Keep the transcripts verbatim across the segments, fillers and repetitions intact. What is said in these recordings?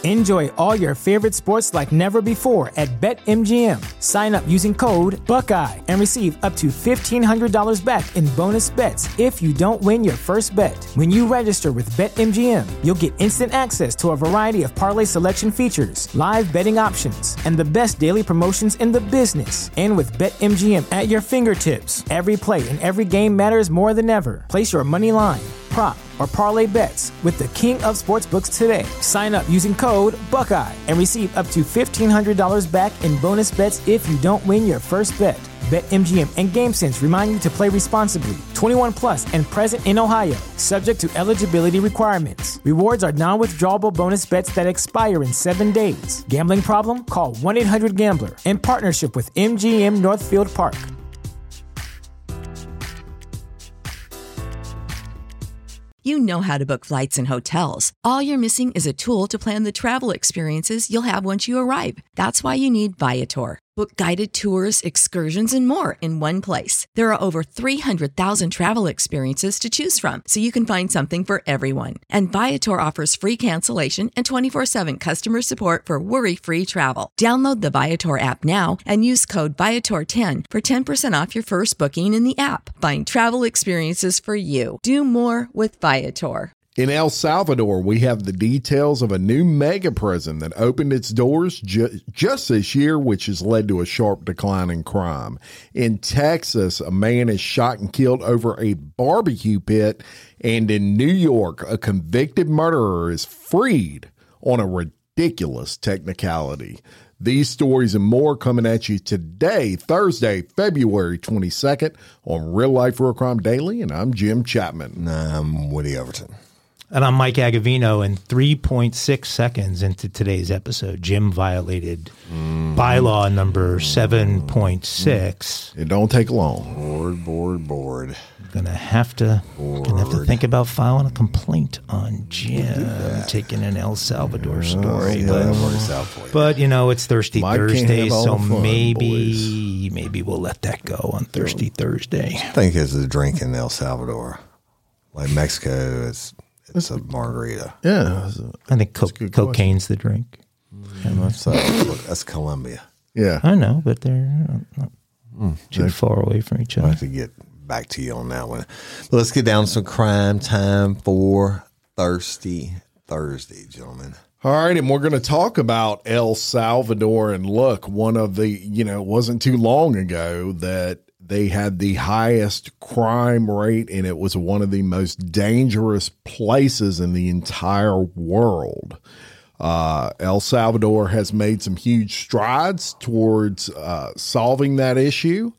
Enjoy all your favorite sports like never before at BetMGM. Sign up using code Buckeye and receive up to fifteen hundred dollars back in bonus bets if you don't win your first bet. When you register with BetMGM, you'll get instant access to a variety of parlay selection features, live betting options, and the best daily promotions in the business. And with BetMGM at your fingertips, every play and every game matters more than ever. Place your money line, prop, or parlay bets with the king of sportsbooks today. Sign up using code Buckeye and receive up to fifteen hundred dollars back in bonus bets if you don't win your first bet. BetMGM and GameSense remind you to play responsibly. twenty-one plus and present in Ohio, subject to eligibility requirements. Rewards are non-withdrawable bonus bets that expire in seven days. Gambling problem? Call one eight hundred gambler in partnership with M G M Northfield Park. You know how to book flights and hotels. All you're missing is a tool to plan the travel experiences you'll have once you arrive. That's why you need Viator. Book guided tours, excursions, and more in one place. There are over three hundred thousand travel experiences to choose from, so you can find something for everyone. And Viator offers free cancellation and twenty-four seven customer support for worry-free travel. Download the Viator app now and use code Viator ten for ten percent off your first booking in the app. Find travel experiences for you. Do more with Viator. In El Salvador, we have the details of a new mega prison that opened its doors ju- just this year, which has led to a sharp decline in crime. In Texas, a man is shot and killed over a barbecue pit. And in New York, a convicted murderer is freed on a ridiculous technicality. These stories and more coming at you today, Thursday, February twenty-second, on Real Life Real Crime Daily, and I'm Jim Chapman. I'm Woody Overton. And I'm Mike Agavino, and three point six seconds into today's episode, Jim violated mm. bylaw number seven point six. It don't take long. Bored, bored, bored. Gonna have to, bored. gonna have to think about filing a complaint on Jim taking an El Salvador yeah, story. yeah, but, that works out for you. but you know, it's Thirsty Mike Thursday, so fun, maybe boys. maybe we'll let that go on Thirsty Thursday. I think it's a drink in El Salvador, like Mexico. It's It's a margarita. Yeah. I think co- cocaine's the drink. Mm, that's, uh, that's Colombia. Yeah. I know, but they're not mm, too far away from each other. I'll have to get back to you on that one. But let's get down to some crime time for Thirsty Thursday, gentlemen. All right, and we're going to talk about El Salvador. And look, one of the, you know, it wasn't too long ago that they had the highest crime rate, and it was one of the most dangerous places in the entire world. Uh, El Salvador has made some huge strides towards uh, solving that issue,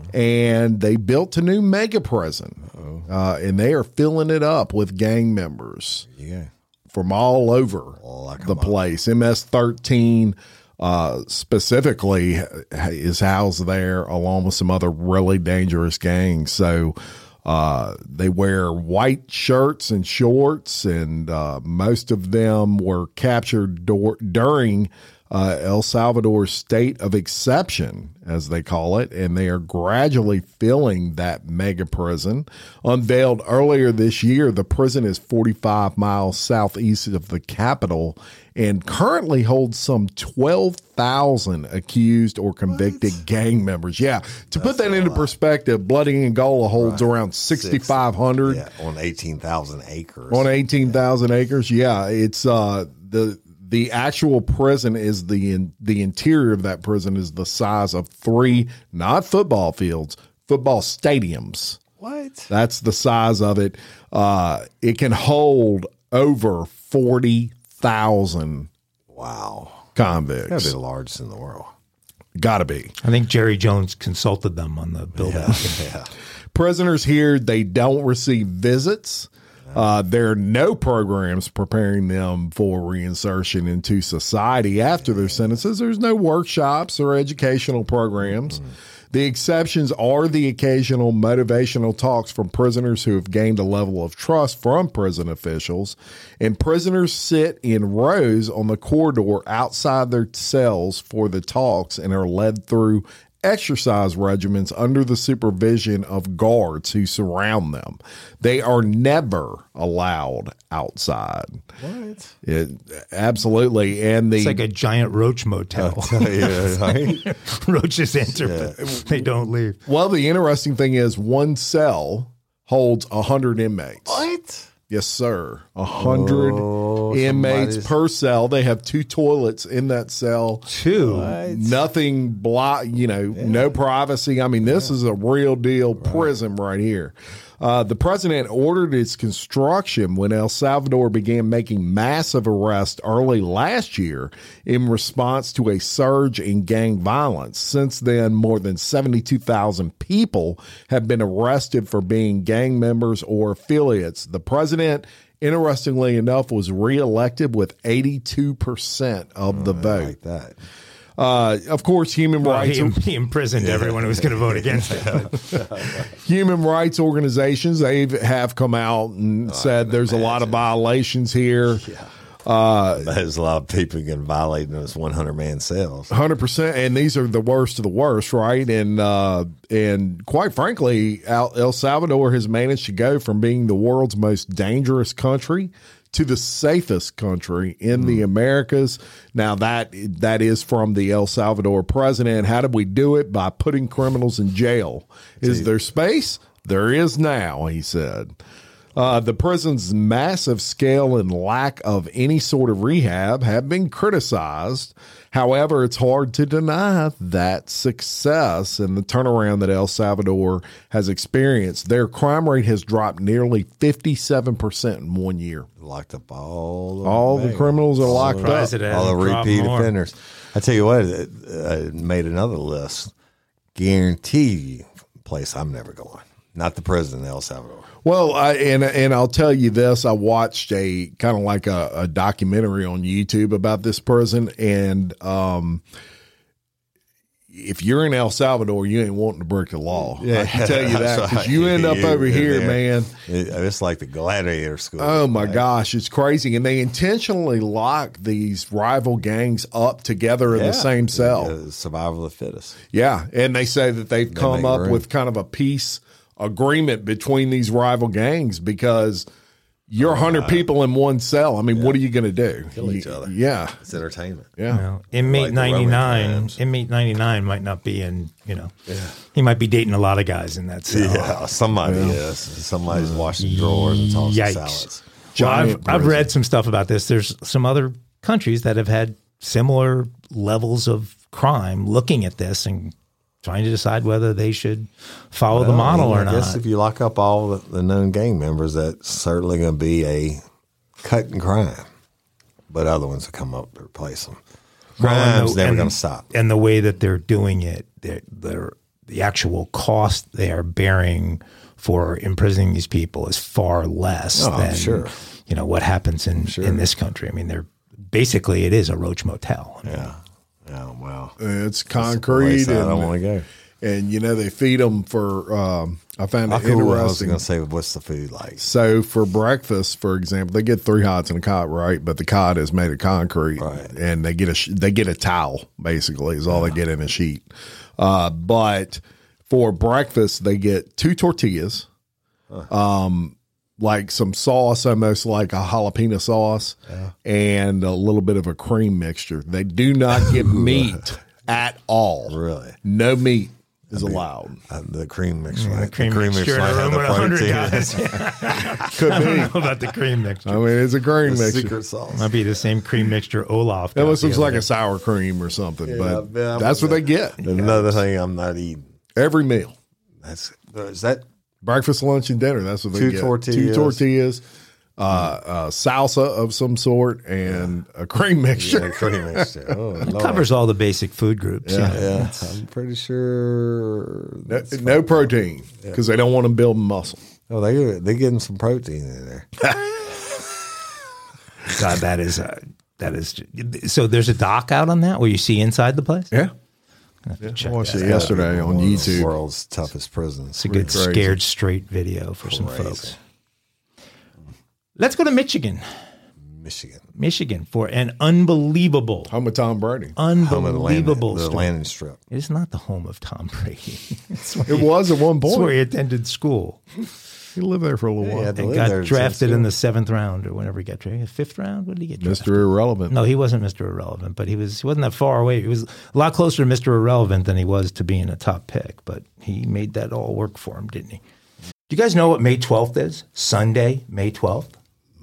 and they built a new mega prison, uh, and they are filling it up with gang members yeah. from all over like the place. M S thirteen Uh, specifically is housed there along with some other really dangerous gangs. So uh, they wear white shirts and shorts, and uh, most of them were captured do- during uh, El Salvador's state of exception, as they call it, and they are gradually filling that mega prison. Unveiled earlier this year, the prison is forty-five miles southeast of the capital and currently holds some twelve thousand accused or convicted what? gang members. Yeah, to That's put that into lot. perspective, Bloody Angola holds right. around sixty-five hundred. Yeah, on eighteen thousand acres. On eighteen thousand yeah. acres, yeah. It's uh, the the actual prison is the in, the interior of that prison is the size of three, not football fields, football stadiums. What? That's the size of it. Uh, it can hold over forty thousand wow convicts. Gotta be the largest in the world. Gotta be. I think Jerry Jones consulted them on the build out. Yeah. yeah. Prisoners here, they don't receive visits. Uh, there are no programs preparing them for reinsertion into society after their sentences. There's no workshops or educational programs. Mm-hmm. The exceptions are the occasional motivational talks from prisoners who have gained a level of trust from prison officials. And prisoners sit in rows on the corridor outside their cells for the talks and are led through exercise regimens under the supervision of guards who surround them. They are never allowed outside. What? It, absolutely. And the It's like a giant roach motel. Yeah, right? Roaches enter, but they don't leave. well, the interesting thing is one cell holds one hundred inmates. What? Yes, sir. A hundred Oh, inmates somebody's- per cell. They have two toilets in that cell. Two. Nothing block, you know, no privacy. I mean, this is a real deal prison right here. Uh, the president ordered its construction when El Salvador began making massive arrests early last year in response to a surge in gang violence. Since then, more than seventy-two thousand people have been arrested for being gang members or affiliates. The president, interestingly enough, was reelected with eighty-two percent of the vote. Like that. Uh, of course, human Well, rights he, he imprisoned everyone who was going to vote against it. human rights organizations, they have come out and said there's a lot of violations here. There's a lot of people getting violated in those one hundred man cells. one hundred percent, and these are the worst of the worst, right? And uh, and quite frankly, El El Salvador has managed to go from being the world's most dangerous country to the safest country in mm. the Americas. Now, that that is from the El Salvador president. How did we do it? By putting criminals in jail. Is there space? There is now, he said. Uh, the prison's massive scale and lack of any sort of rehab have been criticized. However, it's hard to deny that success and the turnaround that El Salvador has experienced. Their crime rate has dropped nearly fifty-seven percent in one year. Locked up all the All the criminals are locked up. Surprised it all the hasn't dropped repeat more. offenders. I tell you what, I made another list. Guarantee you, place I'm never going. Not the president of El Salvador. Well, I, and and I'll tell you this: I watched a kind of like a, a documentary on YouTube about this prison, and um, if you're in El Salvador, you ain't wanting to break the law. Yeah. I can tell you that That's because right. you end up You- over here, there. man. It- it's like the gladiator school. Oh my right? gosh, it's crazy, and they intentionally lock these rival gangs up together in Yeah. the same cell. Uh, survival of the fittest. Yeah, and they say that they've come make up room. with kind of a peace agreement between these rival gangs because you're one hundred people in one cell. I mean, what are you going to do? Kill each You- other. Yeah, It's entertainment. yeah. Well, inmate Like the Roman ninety-nine, times. inmate ninety-nine might not be in, you know, he might be dating a lot of guys in that cell. Yeah, somebody is. Somebody's washing drawers and tossing Yikes. salads. Well, Giant I've, I've prison. read some stuff about this. There's some other countries that have had similar levels of crime looking at this and trying to decide whether they should follow the model I or guess not. if you lock up all the, the known gang members, that's certainly going to be a cut in crime. But other ones will come up to replace them. Well, and Crime's the- never and- going to stop. And the way that they're doing it, they're, they're, the actual cost they are bearing for imprisoning these people is far less Oh, I'm than sure. you know what happens in, in this country. I mean, they're basically it is a roach motel. I mean, Yeah. Oh, wow. It's That's a concrete, place I and, don't want to go. and you know they feed them for. Um, I found How it cool, I was interesting. going to say, what's the food like? So for breakfast, for example, they get three hots and a cot, right? But the cot is made of concrete, Right. and they get a sh- they get a towel. Basically, is all they get in a sheet. Uh, but for breakfast, they get two tortillas, um, like some sauce, almost like a jalapeno sauce, and a little bit of a cream mixture. They do not get meat at all. Really? No meat is allowed. Uh, the cream mixture. the right? cream The mixture in might a have room the with a hundred protein. guys. Could I be. don't know about the cream mixture. I mean, it's a cream The mixture. secret sauce. Might be the same cream mixture Olaf. It got almost the looks other like day. a sour cream or something, Yeah, but yeah, that's what they get Another thing I'm not eating. every meal. That's is that Breakfast, lunch, and dinner. That's what they Two get. tortillas. Two tortillas, uh, uh, salsa of some sort, and a cream mixture. yeah, cream mixture. Oh, Lord. covers all the basic food groups. Yeah. you know. Yeah, I'm pretty sure. No, that's no protein because they don't want them building muscle. Oh, they they getting some protein in there. God, that is uh, that is. So there's a doc out on that where you see inside the place. Yeah, I have to I check watched that it out. yesterday on One of the YouTube. world's toughest prisons. It's a good Pretty crazy. scared straight video for some Crazy. folks. Let's go to Michigan. Michigan. Michigan, for an unbelievable, Home of Tom Brady. unbelievable the story. landing strip. It is not the home of Tom Brady. It's where It he- was at one It's where point. he attended school He lived there for a little Yeah, while. had to and live got there drafted since- in the seventh round or whenever he got drafted. Fifth round? What did he get drafted? Mister Irrelevant. No, he wasn't Mister Irrelevant, but he was he wasn't that far away. He was a lot closer to Mister Irrelevant than he was to being a top pick, but he made that all work for him, didn't he? Do you guys know what May twelfth is? Sunday, May twelfth?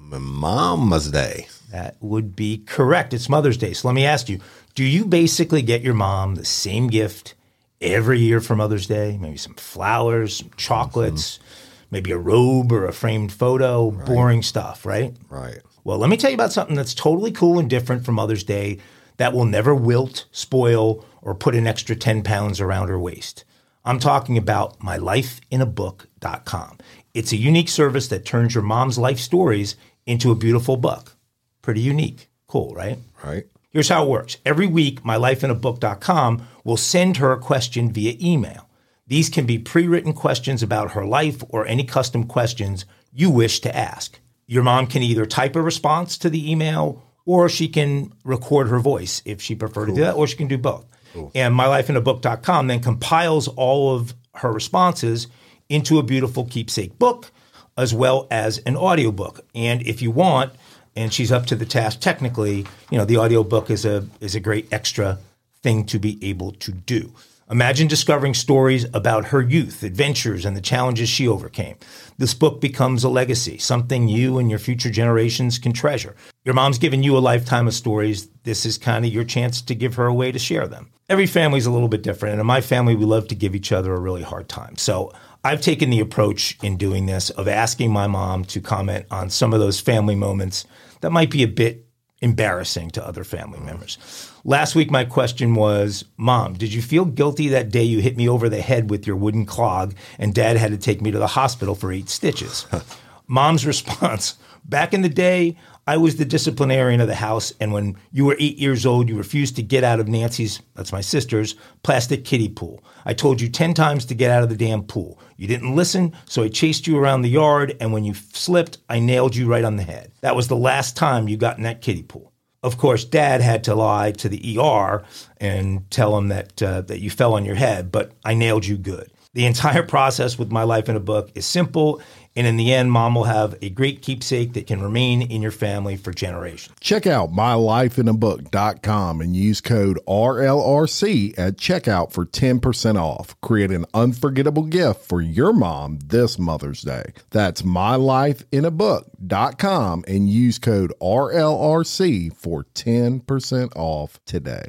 Mama's Day. That would be correct. It's Mother's Day. So let me ask you, do you basically get your mom the same gift every year for Mother's Day? Maybe some flowers, some chocolates, mm-hmm. maybe a robe or a framed photo, right. Boring stuff, right? Right. Well, let me tell you about something that's totally cool and different for Mother's Day that will never wilt, spoil, or put an extra ten pounds around her waist. I'm talking about my life in a book dot com. It's a unique service that turns your mom's life stories into a beautiful book. Pretty unique. Cool, right? Right. Here's how it works. Every week, my life in a book dot com will send her a question via email. These can be pre-written questions about her life or any custom questions you wish to ask. Your mom can either type a response to the email or she can record her voice if she prefers cool. to do that, or she can do both. Cool. And my life in a book dot com then compiles all of her responses into a beautiful keepsake book as well as an audiobook. And if you want, and she's up to the task technically, you know, the audiobook is a is a great extra thing to be able to do. Imagine discovering stories about her youth, adventures, and the challenges she overcame. This book becomes a legacy, something you and your future generations can treasure. Your mom's given you a lifetime of stories. This is kind of your chance to give her a way to share them. Every family's a little bit different, and in my family, we love to give each other a really hard time. So I've taken the approach in doing this of asking my mom to comment on some of those family moments that might be a bit embarrassing to other family members. Last week, my question was, Mom, did you feel guilty that day you hit me over the head with your wooden clog and Dad had to take me to the hospital for eight stitches? Mom's response, back in the day, I was the disciplinarian of the house, and when you were eight years old, you refused to get out of Nancy's, that's my sister's, plastic kiddie pool. I told you ten times to get out of the damn pool. You didn't listen, so I chased you around the yard, and when you slipped, I nailed you right on the head. That was the last time you got in that kiddie pool. Of course, Dad had to lie to the E R and tell him that uh, that you fell on your head, but I nailed you good. The entire process with My Life in a Book is simple, and in the end, Mom will have a great keepsake that can remain in your family for generations. Check out my life in a book dot com and use code R L R C at checkout for ten percent off. Create an unforgettable gift for your mom this Mother's Day. That's my life in a book dot com and use code R L R C for ten percent off today.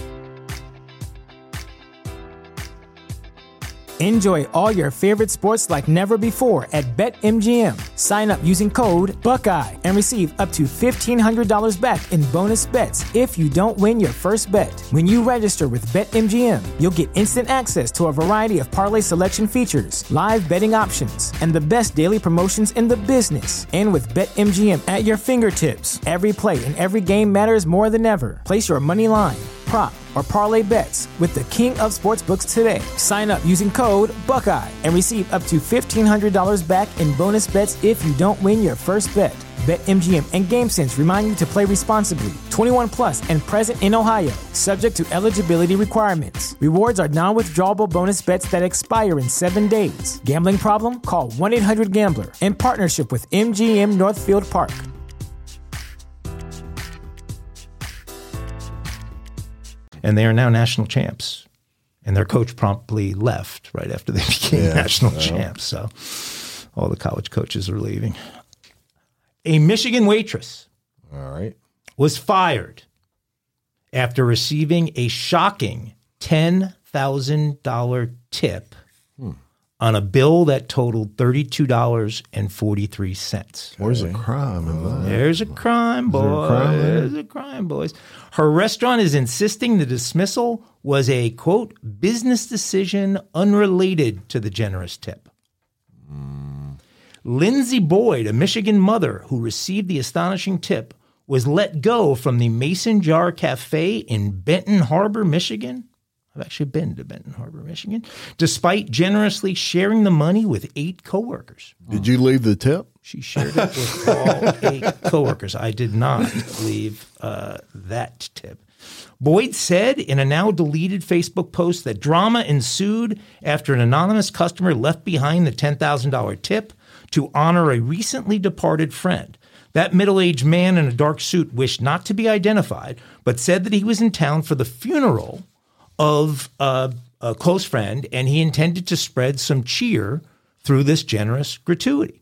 Enjoy all your favorite sports like never before at BetMGM. Sign up using code Buckeye and receive up to fifteen hundred dollars back in bonus bets if you don't win your first bet. When you register with BetMGM, you'll get instant access to a variety of parlay selection features, live betting options, and the best daily promotions in the business. And with BetMGM at your fingertips, every play and every game matters more than ever. Place your money line, prop, or parlay bets with the king of sportsbooks today. Sign up using code Buckeye and receive up to fifteen hundred dollars back in bonus bets if you don't win your first bet. BetMGM and GameSense remind you to play responsibly. twenty-one plus and present in Ohio, subject to eligibility requirements. Rewards are non-withdrawable bonus bets that expire in seven days. Gambling problem? Call one eight hundred gambler in partnership with M G M Northfield Park. And they are now national champs. And their coach promptly left right after they became yeah, national well. champs. So all the college coaches are leaving. A Michigan waitress all right. was fired after receiving a shocking ten thousand dollars tip hmm. on a bill that totaled thirty-two dollars and forty-three cents. Where's the crime in that? There's a crime, boy. There a crime There's a crime, boys. Her restaurant is insisting the dismissal was a, quote, business decision unrelated to the generous tip. Mm. Lindsay Boyd, a Michigan mother who received the astonishing tip, was let go from the Mason Jar Cafe in Benton Harbor, Michigan. I've actually been to Benton Harbor, Michigan, despite generously sharing the money with eight coworkers. Did you leave the tip? She shared it with all eight coworkers. I did not leave uh, that tip. Boyd said in a now deleted Facebook post that drama ensued after an anonymous customer left behind the ten thousand dollars tip to honor a recently departed friend. That middle-aged man in a dark suit wished not to be identified, but said that he was in town for the funeral of uh, a close friend, and he intended to spread some cheer through this generous gratuity.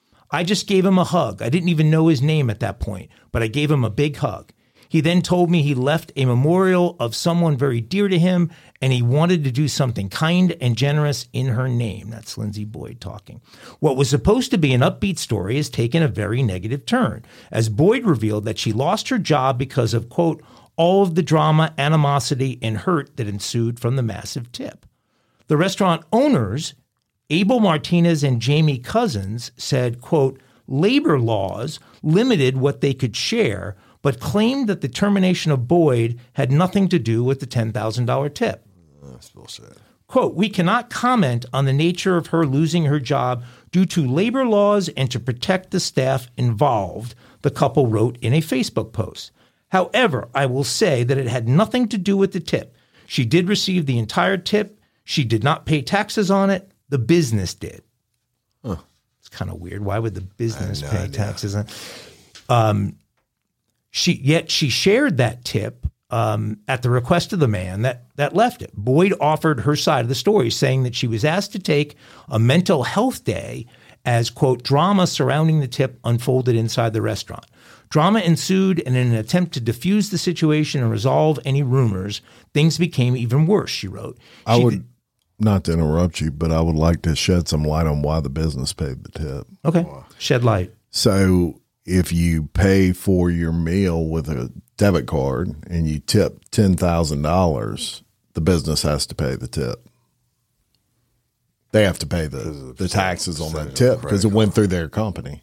I just gave him a hug. I didn't even know his name at that point, but I gave him a big hug. He then told me he left a memorial of someone very dear to him, and he wanted to do something kind and generous in her name. That's Lindsay Boyd talking. What was supposed to be an upbeat story has taken a very negative turn, as Boyd revealed that she lost her job because of, quote, all of the drama, animosity, and hurt that ensued from the massive tip. The restaurant owners, Abel Martinez and Jamie Cousins, said, quote, labor laws limited what they could share, but claimed that the termination of Boyd had nothing to do with the ten thousand dollars tip. That's bullshit. Quote, we cannot comment on the nature of her losing her job due to labor laws and to protect the staff involved, the couple wrote in a Facebook post. However, I will say that it had nothing to do with the tip. She did receive the entire tip. She did not pay taxes on it. The business did. Huh. It's kind of weird. Why would the business no pay idea. taxes on it? Um, she, yet she shared that tip um, at the request of the man that, that left it. Boyd offered her side of the story, saying that she was asked to take a mental health day as, quote, drama surrounding the tip unfolded inside the restaurant. Drama ensued, and in an attempt to diffuse the situation and resolve any rumors, things became even worse, she wrote. She I would, th- not to interrupt you, but I would like to shed some light on why the business paid the tip. Okay, shed light. So if you pay for your meal with a debit card and you tip ten thousand dollars, the business has to pay the tip. They have to pay the, the taxes on that tip because it went through their company.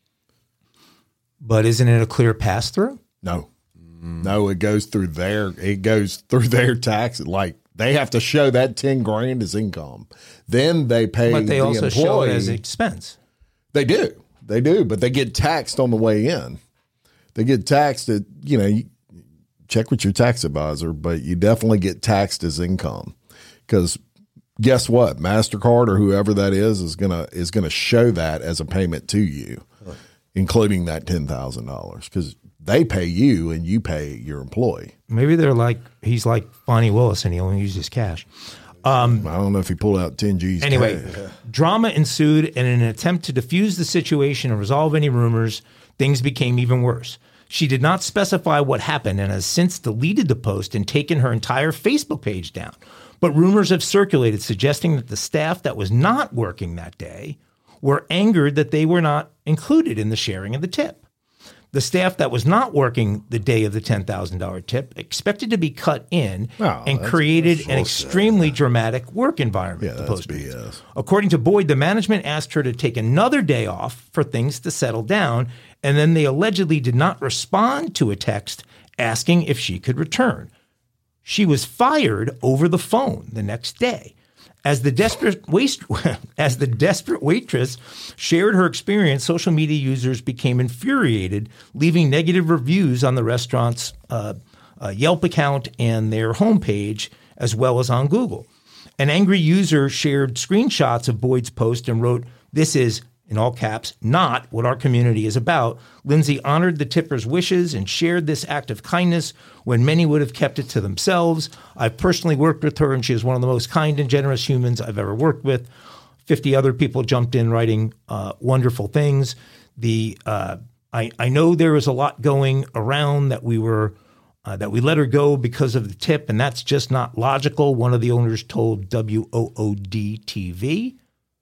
But isn't it a clear pass-through? No, no, it goes through their, it goes through their taxes. Like they have to show that ten grand as income. Then they pay But they the also employee. show it as expense. They do. They do, but they get taxed on the way in. They get taxed at, you know, you check with your tax advisor, but you definitely get taxed as income because guess what? MasterCard or whoever that is is going to is going to show that as a payment to you, right, including that ten thousand dollars because they pay you and you pay your employee. Maybe they're like, he's like Bonnie Willis and he only uses cash. Um, I don't know if he pulled out ten G's. Anyway, cash. Drama ensued, and in an attempt to diffuse the situation and resolve any rumors, things became even worse. She did not specify what happened and has since deleted the post and taken her entire Facebook page down. But rumors have circulated suggesting that the staff that was not working that day were angered that they were not included in the sharing of the tip. The staff that was not working the day of the ten thousand dollars tip expected to be cut in Oh, and that's- created that's an bullshit. extremely dramatic work environment. Yeah, the that's post B reads. S. According to Boyd, the management asked her to take another day off for things to settle down, and then they allegedly did not respond to a text asking if she could return. She was fired over the phone the next day. As the desperate waste, as the desperate waitress shared her experience, social media users became infuriated, leaving negative reviews on the restaurant's uh, uh, Yelp account and their homepage, as well as on Google. An angry user shared screenshots of Boyd's post and wrote, "This is, in all caps, not what our community is about." Lindsay honored the tipper's wishes and shared this act of kindness when many would have kept it to themselves. I've personally worked with her, and she is one of the most kind and generous humans I've ever worked with. fifty other people jumped in writing uh, wonderful things. The uh, I, I know there was a lot going around that we were uh, that we let her go because of the tip, and that's just not logical. One of the owners told W O O D T V.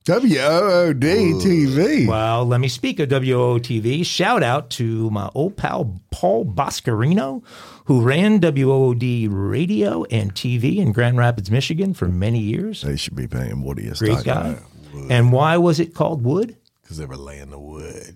W O O D T V. Well, let me speak of W O O T V. Shout out to my old pal Paul Boscarino, who ran W O O D Radio and T V in Grand Rapids, Michigan for many years. They should be paying Woody a Great stipend. guy. And why was it called Wood? Because they were laying the wood.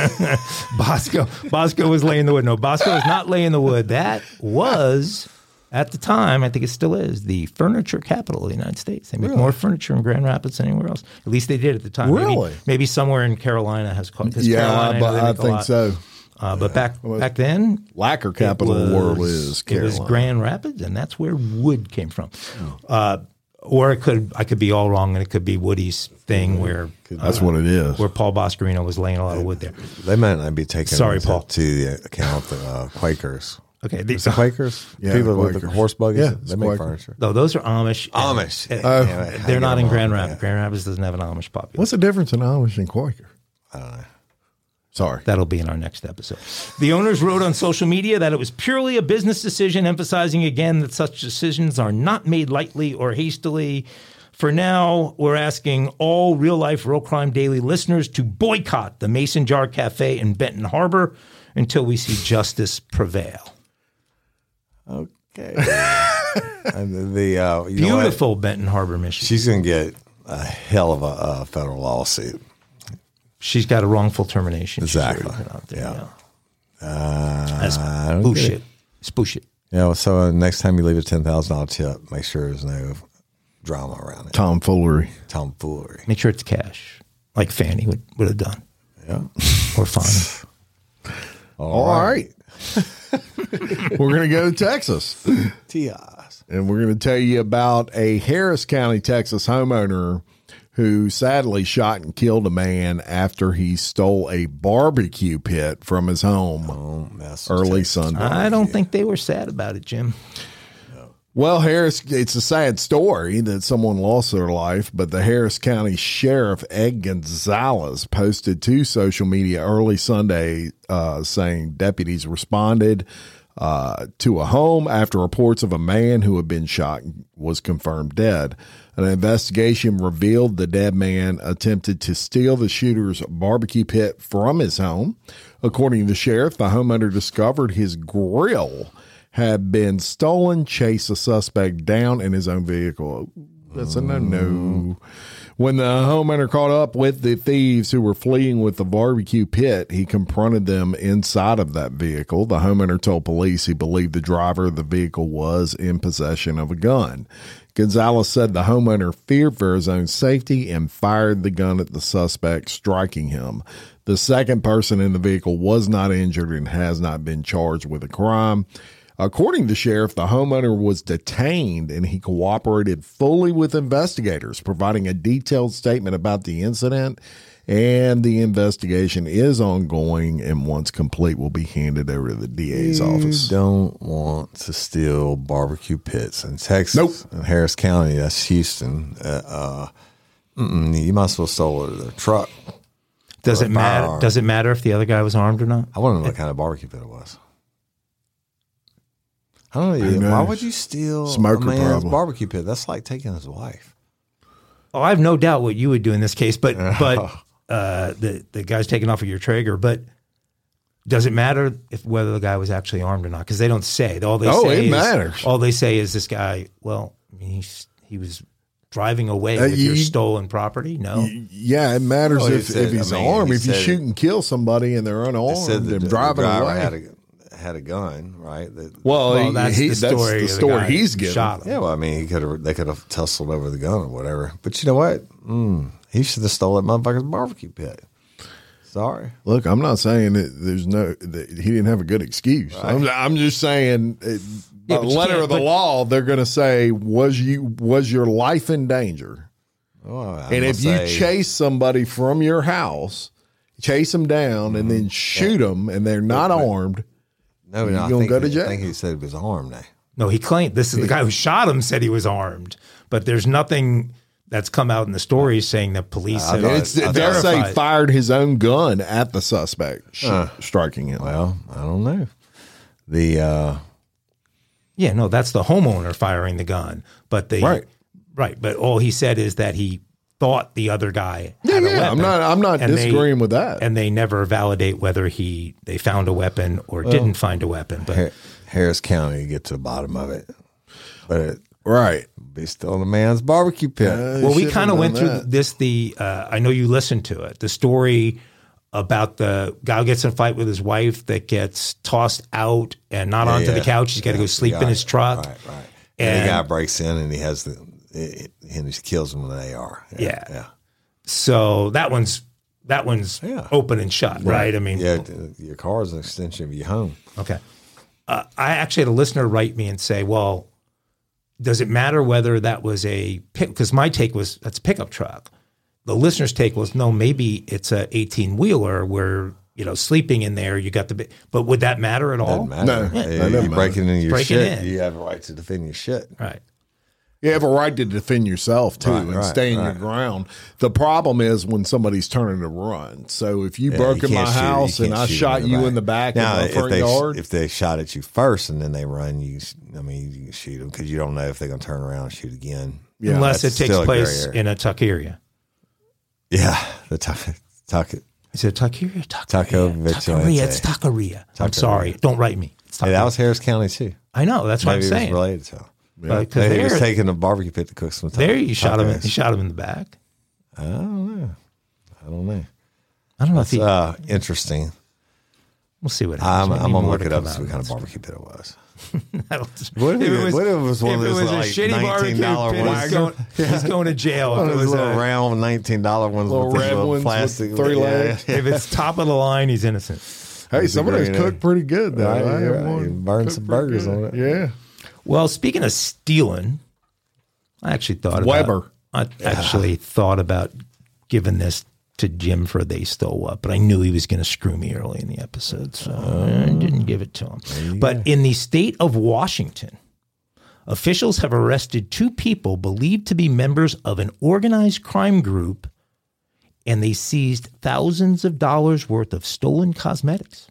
Bosco. Bosco was laying the wood. No, Bosco was not laying the wood. That was at the time, I think it still is, the furniture capital of the United States. They make Really? more furniture in Grand Rapids than anywhere else. At least they did at the time. Really? Maybe, maybe somewhere in Carolina has caught. Yeah, Carolina, but they I make a think lot. so. Uh, but back back then, Lacquer capital of the world is it was Carolina. Grand Rapids, and that's where wood came from. Uh, or it could I could be all wrong, and it could be Woody's thing where That's what it is. where Paul Boscarino was laying a lot of wood there. They might not be taking Sorry, to, Paul. to the account the uh, Quakers. Okay, the, The Quakers? Yeah, People with the Quakers. horse buggies? Yeah, they it's make Quaker. furniture. no, those are Amish. and- Amish. and Oh. they're How you not get in them Grand on? Rapids. Yeah. Grand Rapids doesn't have an Amish population. What's the difference in Amish and Quaker? I don't know. Sorry. That'll be in our next episode. The owners wrote on social media that it was purely a business decision, emphasizing again that such decisions are not made lightly or hastily. For now, we're asking all Real Life Real Crime Daily listeners to boycott the Mason Jar Cafe in Benton Harbor until we see justice prevail. Okay. and the uh, you know what? Beautiful Benton Harbor, Michigan. She's going to get a hell of a uh, federal lawsuit. She's got a wrongful termination. she's already Exactly. put out there, Yeah. yeah. That's okay. bullshit. It's bullshit. Yeah, well, so uh, next time you leave a ten thousand dollars tip, make sure there's no drama around it. Tomfoolery. Tomfoolery. Make sure it's cash, like Fannie would, would have done, Yeah. or fine. All right. We're going to go to Texas. T Is. And we're going to tell you about a Harris County, Texas homeowner who sadly shot and killed a man after he stole a barbecue pit from his home Don't mess with early Texas. Sunday. I don't think they were sad about it, Jim. Well, Harris, it's a sad story that someone lost their life, but the Harris County Sheriff Ed Gonzalez posted to social media early Sunday uh, saying deputies responded uh, to a home after reports of a man who had been shot was confirmed dead. An investigation revealed the dead man attempted to steal the shooter's barbecue pit from his home. According to the sheriff, the homeowner discovered his grill had been stolen, chased the suspect down in his own vehicle. That's a no-no. When the homeowner caught up with the thieves who were fleeing with the barbecue pit, he confronted them inside of that vehicle. The homeowner told police he believed the driver of the vehicle was in possession of a gun. Gonzalez said the homeowner feared for his own safety and fired the gun at the suspect, striking him. The second person in the vehicle was not injured and has not been charged with a crime. According to the sheriff, the homeowner was detained and he cooperated fully with investigators, providing a detailed statement about the incident, and the investigation is ongoing and once complete will be handed over to the D A's office. You don't want to steal barbecue pits in Texas. Nope. In Harris County, that's Houston. Uh, uh, mm-mm, you might as well stole the truck. Does Or it matter? firearm. Does it matter if the other guy was armed or not? I want to know what kind of barbecue pit it was. I don't know. Who Why knows? would you steal Smoker a man's problem. barbecue pit? That's like taking his wife. Oh, I have no doubt what you would do in this case, but but uh, the the guy's taken off of your Traeger. But does it matter if whether the guy was actually armed or not? Because they don't say. All they Oh, say it is, matters. All they say is this guy. Well, I mean, he's he was driving away Uh, with your you- stolen property. No, Y- Yeah, it matters Well, he if, said- if he's I mean, armed. he If you said- shoot and kill somebody and they're They unarmed said that and the, driving the driver away. had a had a gun, right? That, well, Well, he- that's he- the story That's of the the story guy he's who giving. shot him. yeah. Well, I mean, he could have. They could have tussled over the gun or whatever. But you know what? Mm, he should have stole that motherfucker's barbecue pit. Sorry. Look, I'm not saying that there's no that he didn't have a good excuse. I'm, I'm just saying, it, Yeah, by but you letter can't- of the but- law, they're going to say, "Was you was your life in danger?" Well, I'm and gonna if you say- chase somebody from your house, chase them down, and then shoot them, and they're not armed, no, you no, I gonna think go to he- jail. I think he said he was armed now. no, he claimed this is the guy who shot him. Said he was armed, but there's nothing that's come out in the story saying that police have it's, it does say verified. fired his own gun at the suspect, sh- striking him. Well, I don't know. The uh, Yeah, no, that's the homeowner firing the gun. But the Right. right. But all he said is that he thought the other guy Yeah, had a yeah, weapon. I'm not- I'm not And they- disagreeing with that. And they never validate whether he they found a weapon or didn't find a weapon. But Har- Harris County to get to the bottom of it, but it Right. be still in a man's barbecue pit. Uh, well, we shouldn't kind of have went done through that. this. The uh, I know you listened to it. The story about the guy who gets in a fight with his wife that gets tossed out and not onto yeah. the couch. He's got to Yeah, go sleep the in guy- his truck. Right, right. And, And- the guy breaks in and he has the, it, and he kills him with an A R. Yeah. Yeah. So that one's that one's Yeah. open and shut, right? I mean, Yeah, th- your car is an extension of your home. okay. Uh, I actually had a listener write me and say, well, does it matter whether that was a pick? Because my take was that's a pickup truck. The listener's take was, no, maybe it's a eighteen wheeler where, you know, sleeping in there, you got the, bi- but would that matter at all? Doesn't matter. No. Yeah, No, no you're matter. breaking in your Breaking shit. in. You have a right to defend your shit. Right. You have a right to defend yourself too Right, and right, stand your right. ground. The problem is when somebody's turning to run. So if you Yeah, broke you in my can't shoot- you house and can't I shoot shot in the you back. in the back Now, of the if front they yard, if they shot at you first and then they run, you I mean you can shoot them because you don't know if they're going to turn around and shoot again. Yeah, Unless it that's takes still a gray place area. in a tuck area. Yeah, the tuck tuck it. Is it Taqueria? Taco Taqueria. Vigilante. Taqueria. It's Taqueria. I'm Taqueria. sorry. Don't write me. It's Hey, that Taqueria. was Harris County too. I know. That's what Maybe I'm it was saying. related to. Him. But 'cause Maybe he was there, taking a barbecue pit to cook some. ta- there you shot him. In, tacos. you shot him in the back. I don't know. I don't know. I don't know if he. Uh, interesting. we'll see what I'm, happens. I'm Maybe gonna more look to it up come to see out what kind of this. barbecue pit it was. I don't- What if it- what if it was one if of it those, was a like, shitty barbecue nineteen dollar pit, he's going, he's going to jail. One If of it those was little a, round nineteen dollar ones Little with these red little ones with plastic three yeah, legs. yeah. if it's top of the line, he's innocent. hey, some of those green egg. cook pretty good though. Right, I had right. one You burn cooked some pretty burgers good. on it. Yeah. Well, speaking of stealing, I actually thought about Weber. I actually thought about giving this to Jim for They Stole What, but I knew he was going to screw me early in the episode, so I didn't give it to him. But in the state of Washington, officials have arrested two people believed to be members of an organized crime group, and they seized thousands of dollars worth of stolen cosmetics.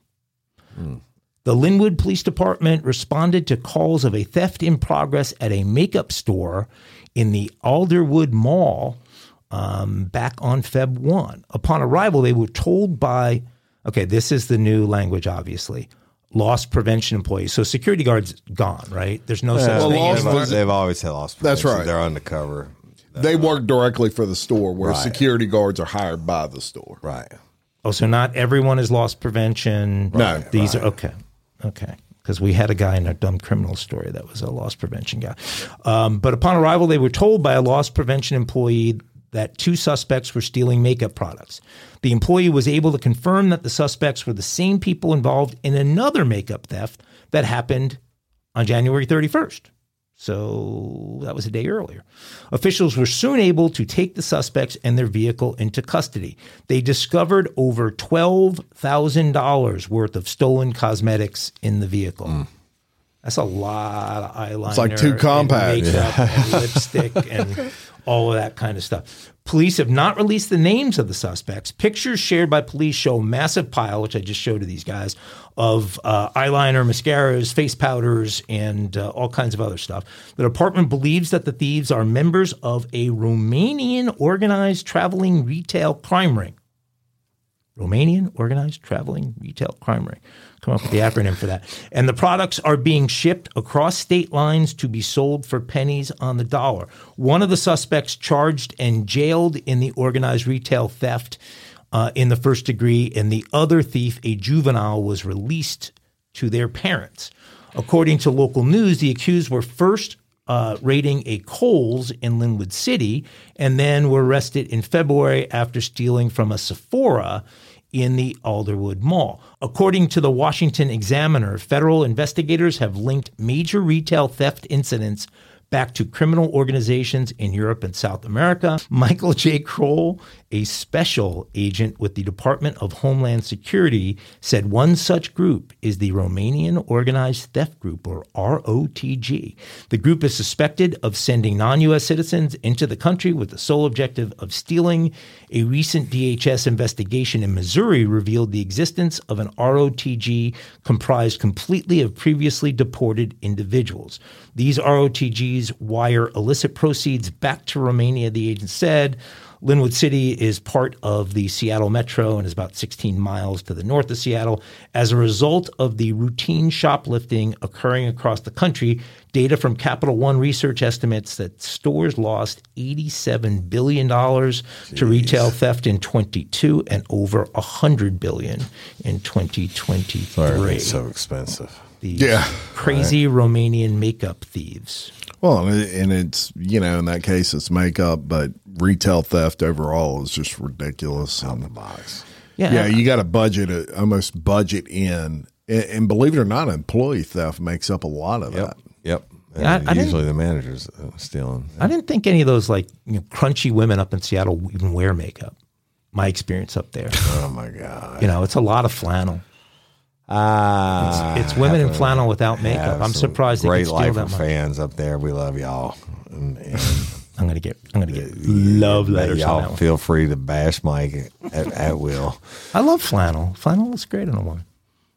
The Linwood Police Department responded to calls of a theft in progress at a makeup store in the Alderwood Mall um, back on February first. Upon arrival, they were told by, okay, this is the new language, obviously, loss prevention employees. So security guards gone, right? There's no such well, thing loss as they've, was- they've always had loss. That's prevention. right. They're undercover. They work directly for the store where Right. security guards are hired by the store. Right. Oh, so not everyone is loss prevention. No. These are okay. Okay. Because we had a guy in our dumb criminal story that was a loss prevention guy. Um, but upon arrival, they were told by a loss prevention employee that two suspects were stealing makeup products. The employee was able to confirm that the suspects were the same people involved in another makeup theft that happened on January thirty-first. So that was a day earlier. Officials were soon able to take the suspects and their vehicle into custody. They discovered over twelve thousand dollars worth of stolen cosmetics in the vehicle. Mm. That's a lot of eyeliner. It's like two compacts. And makeup and lipstick and all of that kind of stuff. Police have not released the names of the suspects. Pictures shared by police show a massive pile, which I just showed to these guys, of uh, eyeliner, mascaras, face powders, and uh, all kinds of other stuff. The department believes that the thieves are members of a Romanian organized traveling retail crime ring. Romanian organized traveling retail crime ring. Come up with the acronym for that. And the products are being shipped across state lines to be sold for pennies on the dollar. One of the suspects charged and jailed in the organized retail theft uh, in the first degree, and the other thief, a juvenile, was released to their parents. According to local news, the accused were first uh, raiding a Kohl's in Linwood City and then were arrested in February after stealing from a Sephora in the Alderwood Mall. According to the Washington Examiner, federal investigators have linked major retail theft incidents back to criminal organizations in Europe and South America. Michael J. Kroll, a special agent with the Department of Homeland Security, said one such group is the Romanian Organized Theft Group, or R O T G. The group is suspected of sending non-U S citizens into the country with the sole objective of stealing. A recent D H S investigation in Missouri revealed the existence of an R O T G comprised completely of previously deported individuals. These R O T Gs wire illicit proceeds back to Romania, the agent said. Linwood City is part of the Seattle Metro and is about sixteen miles to the north of Seattle. As a result of the routine shoplifting occurring across the country, data from Capital One Research estimates that stores lost eighty-seven billion dollars Jeez. To retail theft in twenty-two and over one hundred billion dollars in twenty twenty-three. Sorry, it's so expensive. These yeah. crazy right. Romanian makeup thieves. Well, and it's, you know, in that case, it's makeup, but retail theft overall is just ridiculous. Out the box. Yeah, yeah, you got to budget it, almost budget in. And, and believe it or not, employee theft makes up a lot of yep. that. Yep. Yeah, I, I usually the managers uh, stealing. I didn't think any of those like you know, crunchy women up in Seattle even wear makeup. My experience up there. Oh, my God. You know, it's a lot of flannel. Uh, it's, it's women in flannel without makeup. I'm surprised they great can steal life that much. Fans up there, we love y'all. And, and I'm gonna get I'm gonna get love letters. Y'all on that one. Feel free to bash Mike at, at will. I love flannel. Flannel looks great on a woman.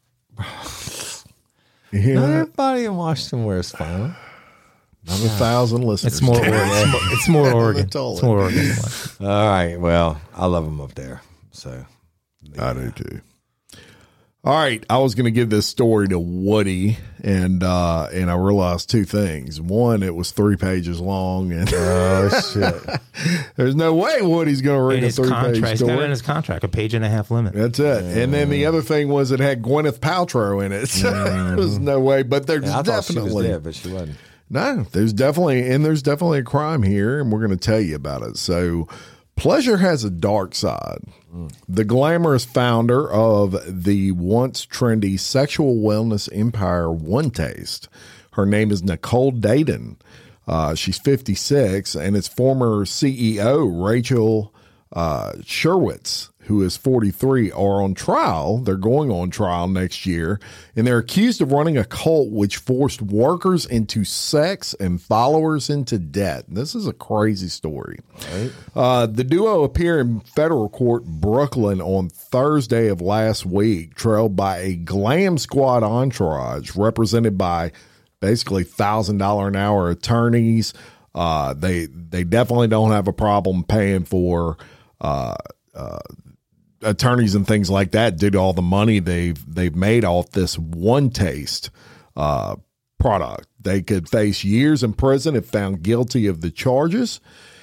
Yeah. Not everybody in Washington wears flannel. Not a thousand listeners. It's more Oregon. It's more Oregon. It's more Oregon. All right. Well, I love them up there. So I do too. All right, I was going to give this story to Woody, and uh, and I realized two things. One, it was three pages long, and oh shit, there's no way Woody's going to read a three-page He's story. got it in his contract, a page and a half limit. That's it. Yeah. And then the other thing was it had Gwyneth Paltrow in it. So mm-hmm. There's no way, but there's yeah, I definitely she was dead, but she wasn't. No, there's definitely and there's definitely a crime here, and we're going to tell you about it. So. Pleasure has a dark side. Mm. The glamorous founder of the once trendy sexual wellness empire One Taste. Her name is Nicole Dayton. Uh, she's fifty-six, and its former C E O, Rachel uh, Sherwitz, who is forty-three, are on trial. They're going on trial next year, and they're accused of running a cult which forced workers into sex and followers into debt. This is a crazy story. Right. Uh, the duo appeared in federal court Brooklyn on Thursday of last week, trailed by a glam squad entourage represented by basically one thousand dollars an hour attorneys. Uh, they they definitely don't have a problem paying for uh, uh, attorneys and things like that due to all the money they've they've made off this One Taste uh, product. They could face years in prison if found guilty of the charges.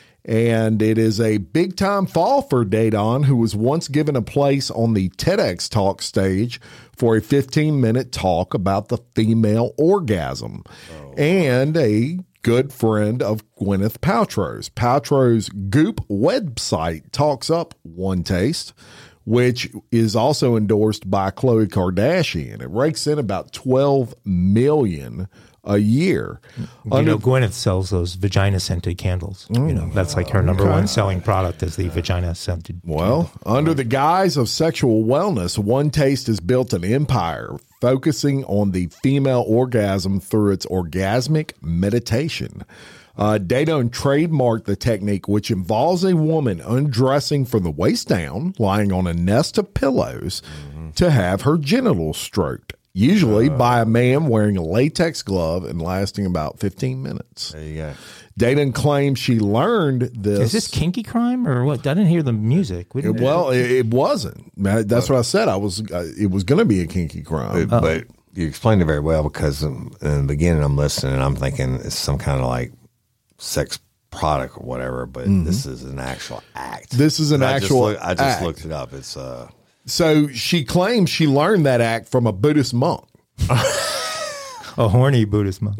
And it is a big time fall for Dayton, who was once given a place on the TEDx talk stage for a fifteen minute talk about the female orgasm, oh. and a good friend of Gwyneth Paltrow's. Paltrow's Goop website talks up One Taste, which is also endorsed by Khloe Kardashian. It rakes in about twelve million dollars a year. You Under, know, Gwyneth sells those vagina scented candles. Mm, you know, that's like her number okay. one selling product is the vagina scented. Well, candle. Under the guise of sexual wellness, One Taste has built an empire focusing on the female orgasm through its orgasmic meditation. Uh, Dayton trademarked the technique, which involves a woman undressing from the waist down, lying on a nest of pillows, mm-hmm. to have her genitals stroked. Usually uh, by a man wearing a latex glove and lasting about fifteen minutes. There you go. Dayton claims she learned this. Is this kinky crime or what? I didn't hear the music. We it, well, it, it wasn't. That's what I said. I was. Uh, it was going to be a kinky crime. But, but you explained it very well, because in the beginning I'm listening and I'm thinking it's some kind of like sex product or whatever. But mm-hmm. this is an actual act. This is an and actual. I just, look, I just act. looked it up. It's uh. So she claims she learned that act from a Buddhist monk. A horny Buddhist monk.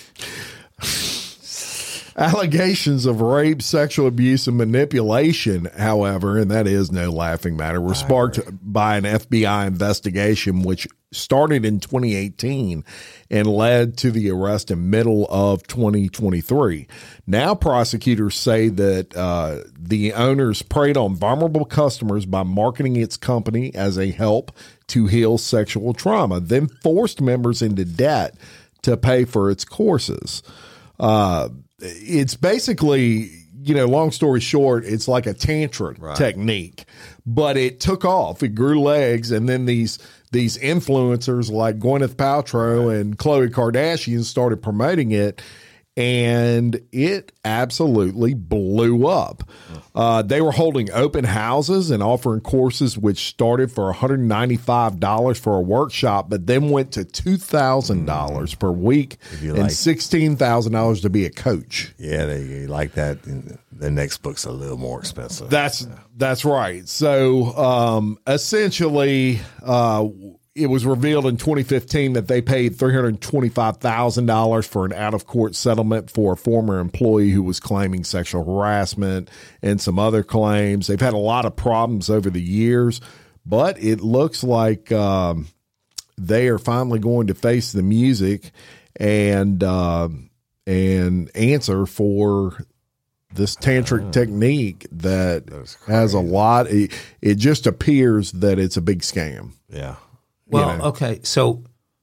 Allegations of rape, sexual abuse, and manipulation, however, and that is no laughing matter, were sparked by an F B I investigation which started in twenty eighteen and led to the arrest in middle of twenty twenty-three. Now prosecutors say that uh, the owners preyed on vulnerable customers by marketing its company as a help to heal sexual trauma, then forced members into debt to pay for its courses. Uh, it's basically, you know, long story short, it's like a tantra right. technique, but it took off. It grew legs, and then these these influencers like Gwyneth Paltrow right. and Khloe Kardashian started promoting it, and it absolutely blew up. Uh, they were holding open houses and offering courses which started for one hundred ninety-five dollars for a workshop, but then went to two thousand dollars per week and like, sixteen thousand dollars to be a coach. Yeah, they like that. The next book's a little more expensive. That's that's right. So um, essentially, uh, it was revealed in twenty fifteen that they paid three hundred twenty-five thousand dollars for an out-of-court settlement for a former employee who was claiming sexual harassment and some other claims. They've had a lot of problems over the years, but it looks like um, they are finally going to face the music and uh, and answer for this tantric technique that has a lot. It, it just appears that it's a big scam. Yeah. Well, you know. okay. So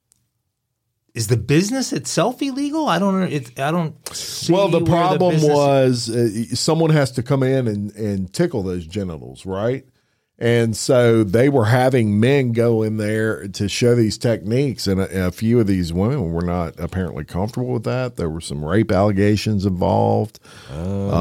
is the business itself illegal? I don't know. It, I don't see Well, the where problem the business- was uh, someone has to come in and, and tickle those genitals, right? And so they were having men go in there to show these techniques, and a, a few of these women were not apparently comfortable with that. There were some rape allegations involved. Oh,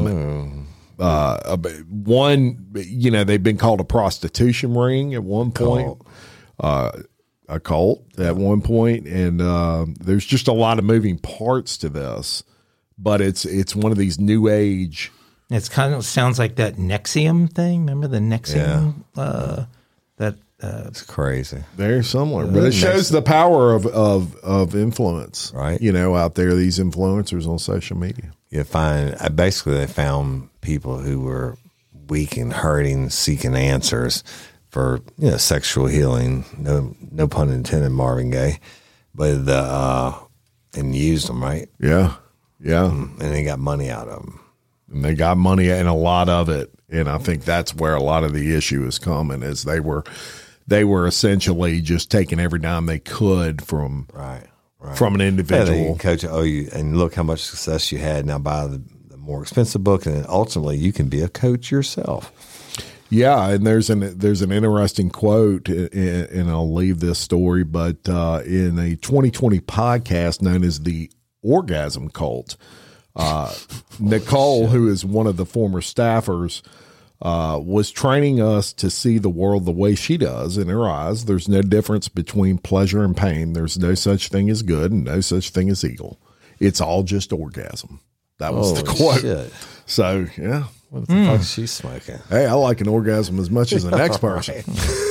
Um, uh, one, you know, they've been called a prostitution ring at one point, uh, a cult at one point, and uh, there's just a lot of moving parts to this. But it's it's one of these new age. It's kind of sounds like that Nexium thing. Remember the Nexium? Yeah. Uh, that uh, it's crazy. Very similar, but it shows the power of, of of influence, right? You know, out there, these influencers on social media. You find basically they found people who were weak and hurting, seeking answers for you know sexual healing. No, no pun intended, Marvin Gaye, but the uh, and used them right. Yeah, yeah, and they got money out of them. And they got money and a lot of it. And I think that's where a lot of the issue is coming is they were they were essentially just taking every dime they could from right, right. from an individual. Yeah, coach, oh, you and look how much success you had. Now buy the, the more expensive book, and then ultimately you can be a coach yourself. Yeah, and there's an there's an interesting quote, and I'll leave this story, but uh, in a twenty twenty podcast known as the Orgasm Cult, Uh, Nicole, who is one of the former staffers, uh, was training us to see the world the way she does. In her eyes, there's no difference between pleasure and pain. There's no such thing as good and no such thing as evil. It's all just orgasm. That was Holy the quote. Shit. So, yeah. What the mm. fuck is she smoking? Hey, I like an orgasm as much as the next person.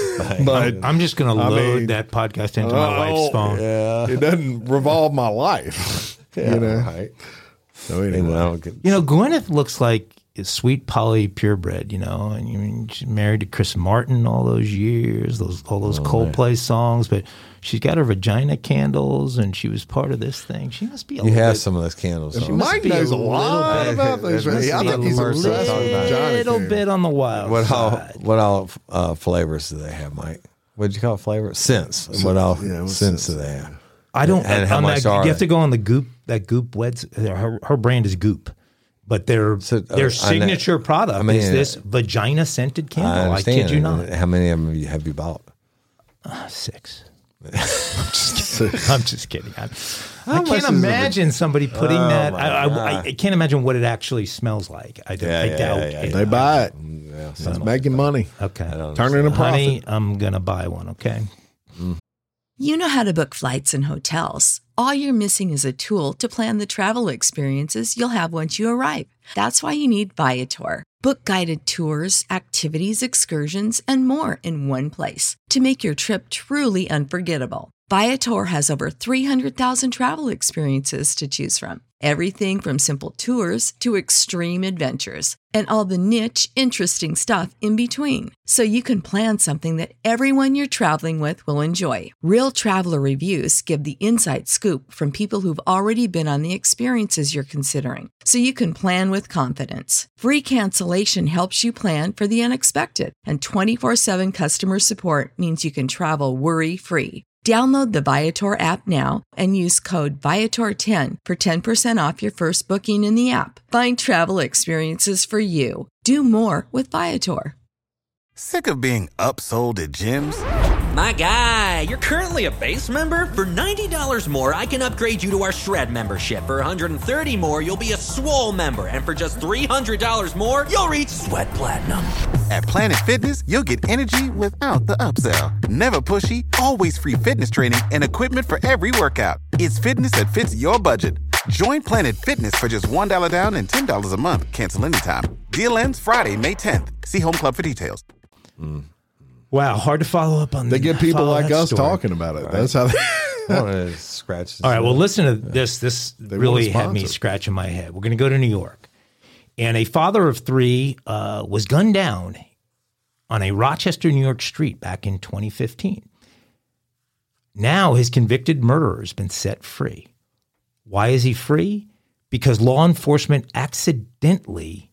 But I'm just going to load I mean, that podcast into my oh, wife's phone. Yeah. It doesn't revolve my life. Yeah, you know? Right. So anyway. You know, Gwyneth looks like sweet Polly purebred, you know, and you mean she's married to Chris Martin all those years, those all those oh, Coldplay man. songs, but she's got her vagina candles and she was part of this thing. She must be a You have bit, some of those candles. She must Mike be knows a a lot bit, about things. Right? I think he's a little bit on the wild what side. All, what all uh, flavors do they have, Mike? What did you call it, flavor? Scents. What all yeah, scents do they have? I don't. And how much that, are you have they? to go on the Goop. That Goop Weds. Her, her brand is Goop, but their so, uh, their signature product I mean, is this vagina scented candle. I, I kid you not. How many of them have you bought? Uh, six. I'm just kidding. I'm just kidding. I, I can't much imagine it? somebody putting Oh, that. my I, I, God. I can't imagine what it actually smells like. I, Yeah, I yeah, doubt yeah, yeah. it. They buy it. Yeah, It's making money. Okay. Turning a profit. Honey, I'm gonna buy one. Okay. You know how to book flights and hotels. All you're missing is a tool to plan the travel experiences you'll have once you arrive. That's why you need Viator. Book guided tours, activities, excursions, and more in one place to make your trip truly unforgettable. Viator has over three hundred thousand travel experiences to choose from. Everything from simple tours to extreme adventures and all the niche, interesting stuff in between. So you can plan something that everyone you're traveling with will enjoy. Real traveler reviews give the inside scoop from people who've already been on the experiences you're considering. So you can plan with confidence. Free cancellation helps you plan for the unexpected. And twenty-four seven customer support means you can travel worry-free. Download the Viator app now and use code Viator ten for ten percent off your first booking in the app. Find travel experiences for you. Do more with Viator. Sick of being upsold at gyms? My guy, you're currently a base member? For ninety dollars more, I can upgrade you to our Shred membership. For one hundred thirty dollars more, you'll be a Swole member. And for just three hundred dollars more, you'll reach Sweat Platinum. At Planet Fitness, you'll get energy without the upsell. Never pushy, always free fitness training and equipment for every workout. It's fitness that fits your budget. Join Planet Fitness for just one dollar down and ten dollars a month. Cancel anytime. Deal ends Friday, May tenth. See Home Club for details. Mm. Wow, hard to follow up on. They get people like us story. talking about it. Right. That's how they scratch. All right, well, listen to this. This they really had me scratching my head. We're going to go to New York. And a father of three uh, was gunned down on a Rochester, New York street back in twenty fifteen. Now his convicted murderer has been set free. Why is he free? Because law enforcement accidentally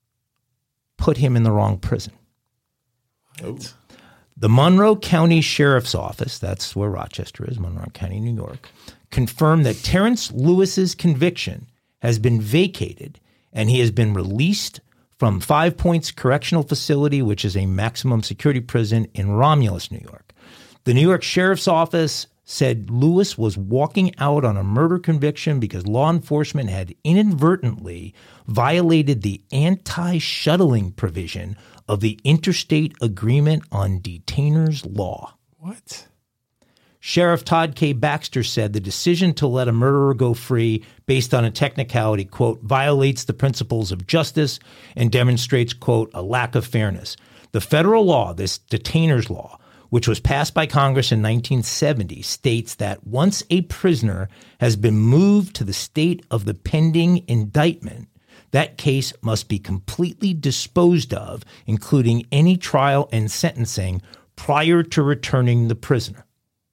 put him in the wrong prison. Oh. The Monroe County Sheriff's Office, that's where Rochester is, Monroe County, New York, confirmed that Terrence Lewis's conviction has been vacated and he has been released from Five Points Correctional Facility, which is a maximum security prison in Romulus, New York. The New York Sheriff's Office said Lewis was walking out on a murder conviction because law enforcement had inadvertently violated the anti-shuttling provision of the Interstate Agreement on Detainers Law. What? Sheriff Todd K. Baxter said the decision to let a murderer go free based on a technicality, quote, violates the principles of justice and demonstrates, quote, a lack of fairness. The federal law, this Detainers Law, which was passed by Congress in nineteen seventy, states that once a prisoner has been moved to the state of the pending indictment, that case must be completely disposed of, including any trial and sentencing, prior to returning the prisoner.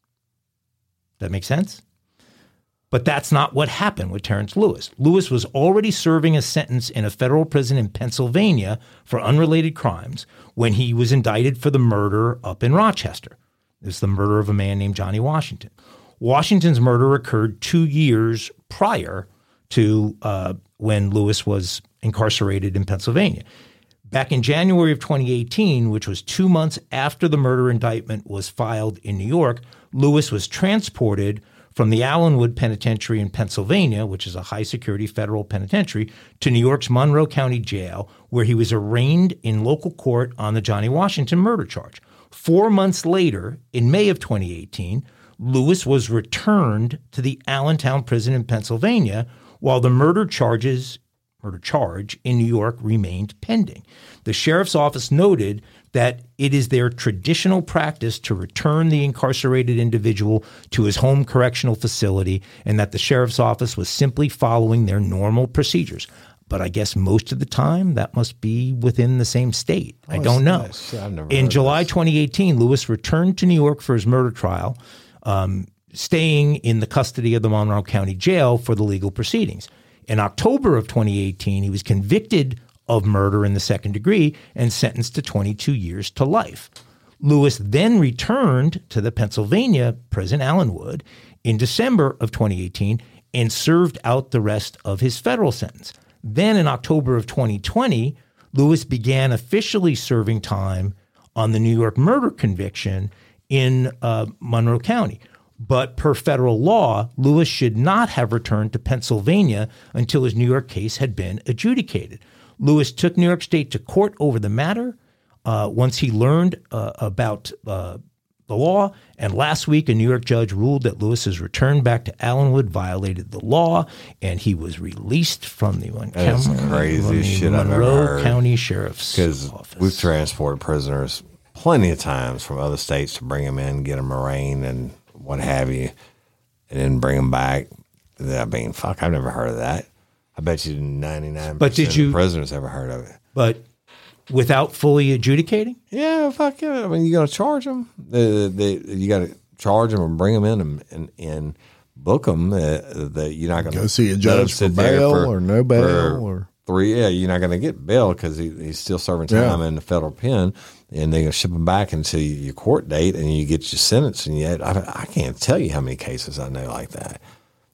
That make sense? But that's not what happened with Terrence Lewis. Lewis was already serving a sentence in a federal prison in Pennsylvania for unrelated crimes when he was indicted for the murder up in Rochester. It's the murder of a man named Johnny Washington. Washington's murder occurred two years prior to uh, when Lewis was incarcerated in Pennsylvania. Back in January of twenty eighteen, which was two months after the murder indictment was filed in New York, Lewis was transported from the Allenwood Penitentiary in Pennsylvania, which is a high-security federal penitentiary, to New York's Monroe County Jail, where he was arraigned in local court on the Johnny Washington murder charge. Four months later, in May of twenty eighteen, Lewis was returned to the Allentown prison in Pennsylvania, while the murder charges, murder charge in New York remained pending. The sheriff's office noted that it is their traditional practice to return the incarcerated individual to his home correctional facility and that the sheriff's office was simply following their normal procedures. But I guess most of the time that must be within the same state. Oh, I don't know. Nice. I've never In July twenty eighteen, Lewis returned to New York for his murder trial, um, staying in the custody of the Monroe County Jail for the legal proceedings. In October of twenty eighteen, he was convicted of murder in the second degree and sentenced to twenty-two years to life. Lewis then returned to the Pennsylvania prison, Allenwood, in December of twenty eighteen and served out the rest of his federal sentence. Then in October of twenty twenty, Lewis began officially serving time on the New York murder conviction in uh, Monroe County. But per federal law, Lewis should not have returned to Pennsylvania until his New York case had been adjudicated. Lewis took New York State to court over the matter uh, once he learned uh, about uh, the law. And last week, a New York judge ruled that Lewis's return back to Allenwood violated the law, and he was released from the That's Mon- crazy the shit Monroe I've ever heard. County Sheriff's Office. Because we've transported prisoners plenty of times from other states to bring them in, get them arraigned, and what have you, and then bring them back. I mean, fuck, I've never heard of that. I bet you ninety-nine percent but did you, of the prisoners ever heard of it. But without fully adjudicating? Yeah, fuck yeah. I mean, you got to charge them. The, the, you got to charge them and bring them in and, and, and book them. Uh, that you're not going to go see a judge for bail for, or no bail or three. Yeah, you're not going to get bail because he, he's still serving time yeah. in the federal pen. And they're going to ship them back until your court date, and you get your sentence. And yet, I, I can't tell you how many cases I know like that.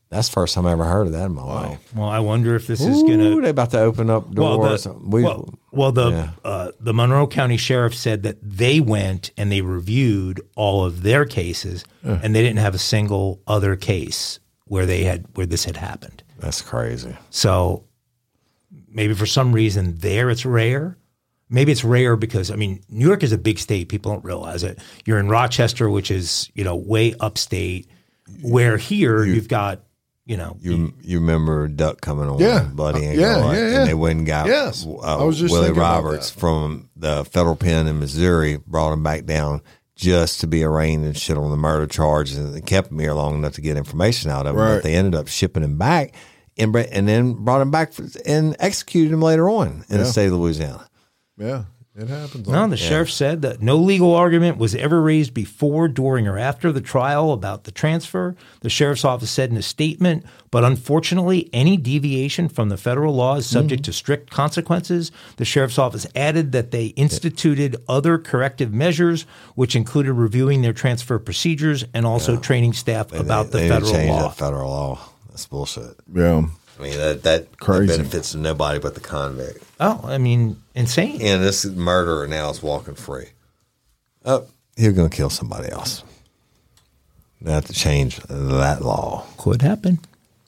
That's the first time I ever heard of that in my life. Well, I wonder if this is Ooh, going to. They're about to open up doors. Well, the, we, well, well, the yeah. uh, the Monroe County Sheriff said that they went and they reviewed all of their cases, yeah. and they didn't have a single other case where they had where this had happened. That's crazy. So maybe for some reason there it's rare. Maybe it's rare because, I mean, New York is a big state. People don't realize it. You're in Rochester, which is, you know, way upstate, where here you, you've got, you know. You you remember Duck coming on yeah, Bloody and yeah, Garlic, yeah, yeah. and they went and got yes. uh, I was just Willie thinking about Roberts that. from the federal pen in Missouri, brought him back down just to be arraigned and shit on the murder charges, and they kept him here long enough to get information out of him, right. but they ended up shipping him back and, and then brought him back for, and executed him later on in yeah. the state of Louisiana. Yeah. It happens. No, the yeah. sheriff said that no legal argument was ever raised before, during, or after the trial about the transfer. The sheriff's office said in a statement, but unfortunately, any deviation from the federal law is subject mm-hmm. to strict consequences. The sheriff's office added that they instituted yeah. other corrective measures, which included reviewing their transfer procedures and also yeah. training staff they, about they, the they federal change law. That federal law. That's bullshit. Yeah. I mean, that, that, that benefits nobody but the convict. Oh, I mean, insane. And this murderer now is walking free. Oh, he's going to kill somebody else. They have to change that law. Could happen.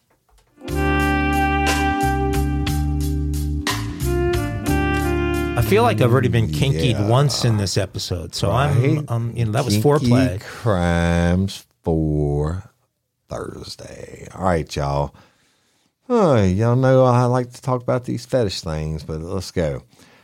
I feel like I've already been kinkied yeah. once in this episode, so right. I'm, um, you know, that was Kinky foreplay. Crimes for Thursday. All right, y'all. Oh, y'all know I like to talk about these fetish things, but let's go.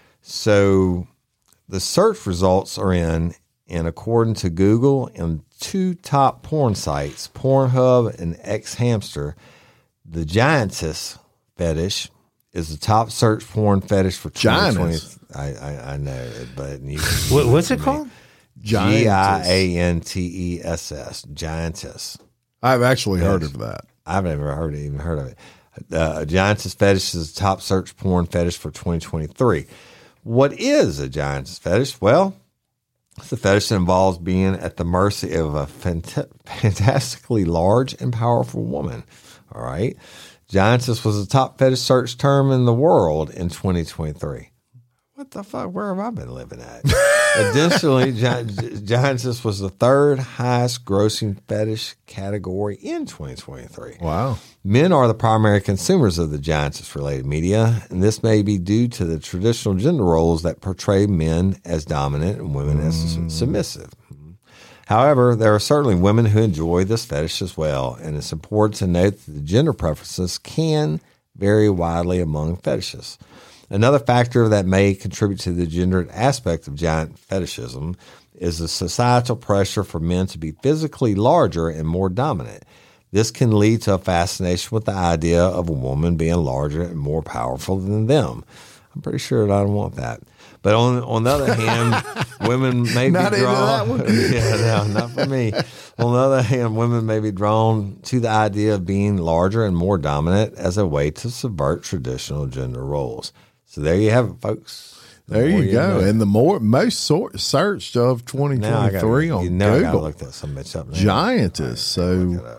So the search results are in, and according to Google and two top porn sites, Pornhub and X-Hamster, the giantess fetish is the top search porn fetish for twenty twenty. I, I, I know it, but you, what, what's it called? G I A N T E S S, giantess. I've actually fetish. heard of that. I've never heard it, even heard of it. Uh, a giantess fetish is the top search porn fetish for twenty twenty-three. What is a giantess fetish? Well, it's a fetish that involves being at the mercy of a fant- fantastically large and powerful woman. All right. Giantess was the top fetish search term in the world in twenty twenty-three. What the fuck? Where have I been living at? Additionally, gi- giantess was the third highest grossing fetish category in twenty twenty-three. Wow. Men are the primary consumers of the giantess-related media, and this may be due to the traditional gender roles that portray men as dominant and women mm. as submissive. However, there are certainly women who enjoy this fetish as well, and it's important to note that the gender preferences can vary widely among fetishes. Another factor that may contribute to the gendered aspect of giant fetishism is the societal pressure for men to be physically larger and more dominant. This can lead to a fascination with the idea of a woman being larger and more powerful than them. I'm pretty sure that I don't want that. But on on the other hand, women may not be drawn. Into that one. Yeah, no, not for me. On the other hand, women may be drawn to the idea of being larger and more dominant as a way to subvert traditional gender roles. So there you have it, folks. The there you go. You know. And the more most sort, searched of twenty twenty-three on you know Google. I gotta look that some bitch up. Now. Giantess. Right, so,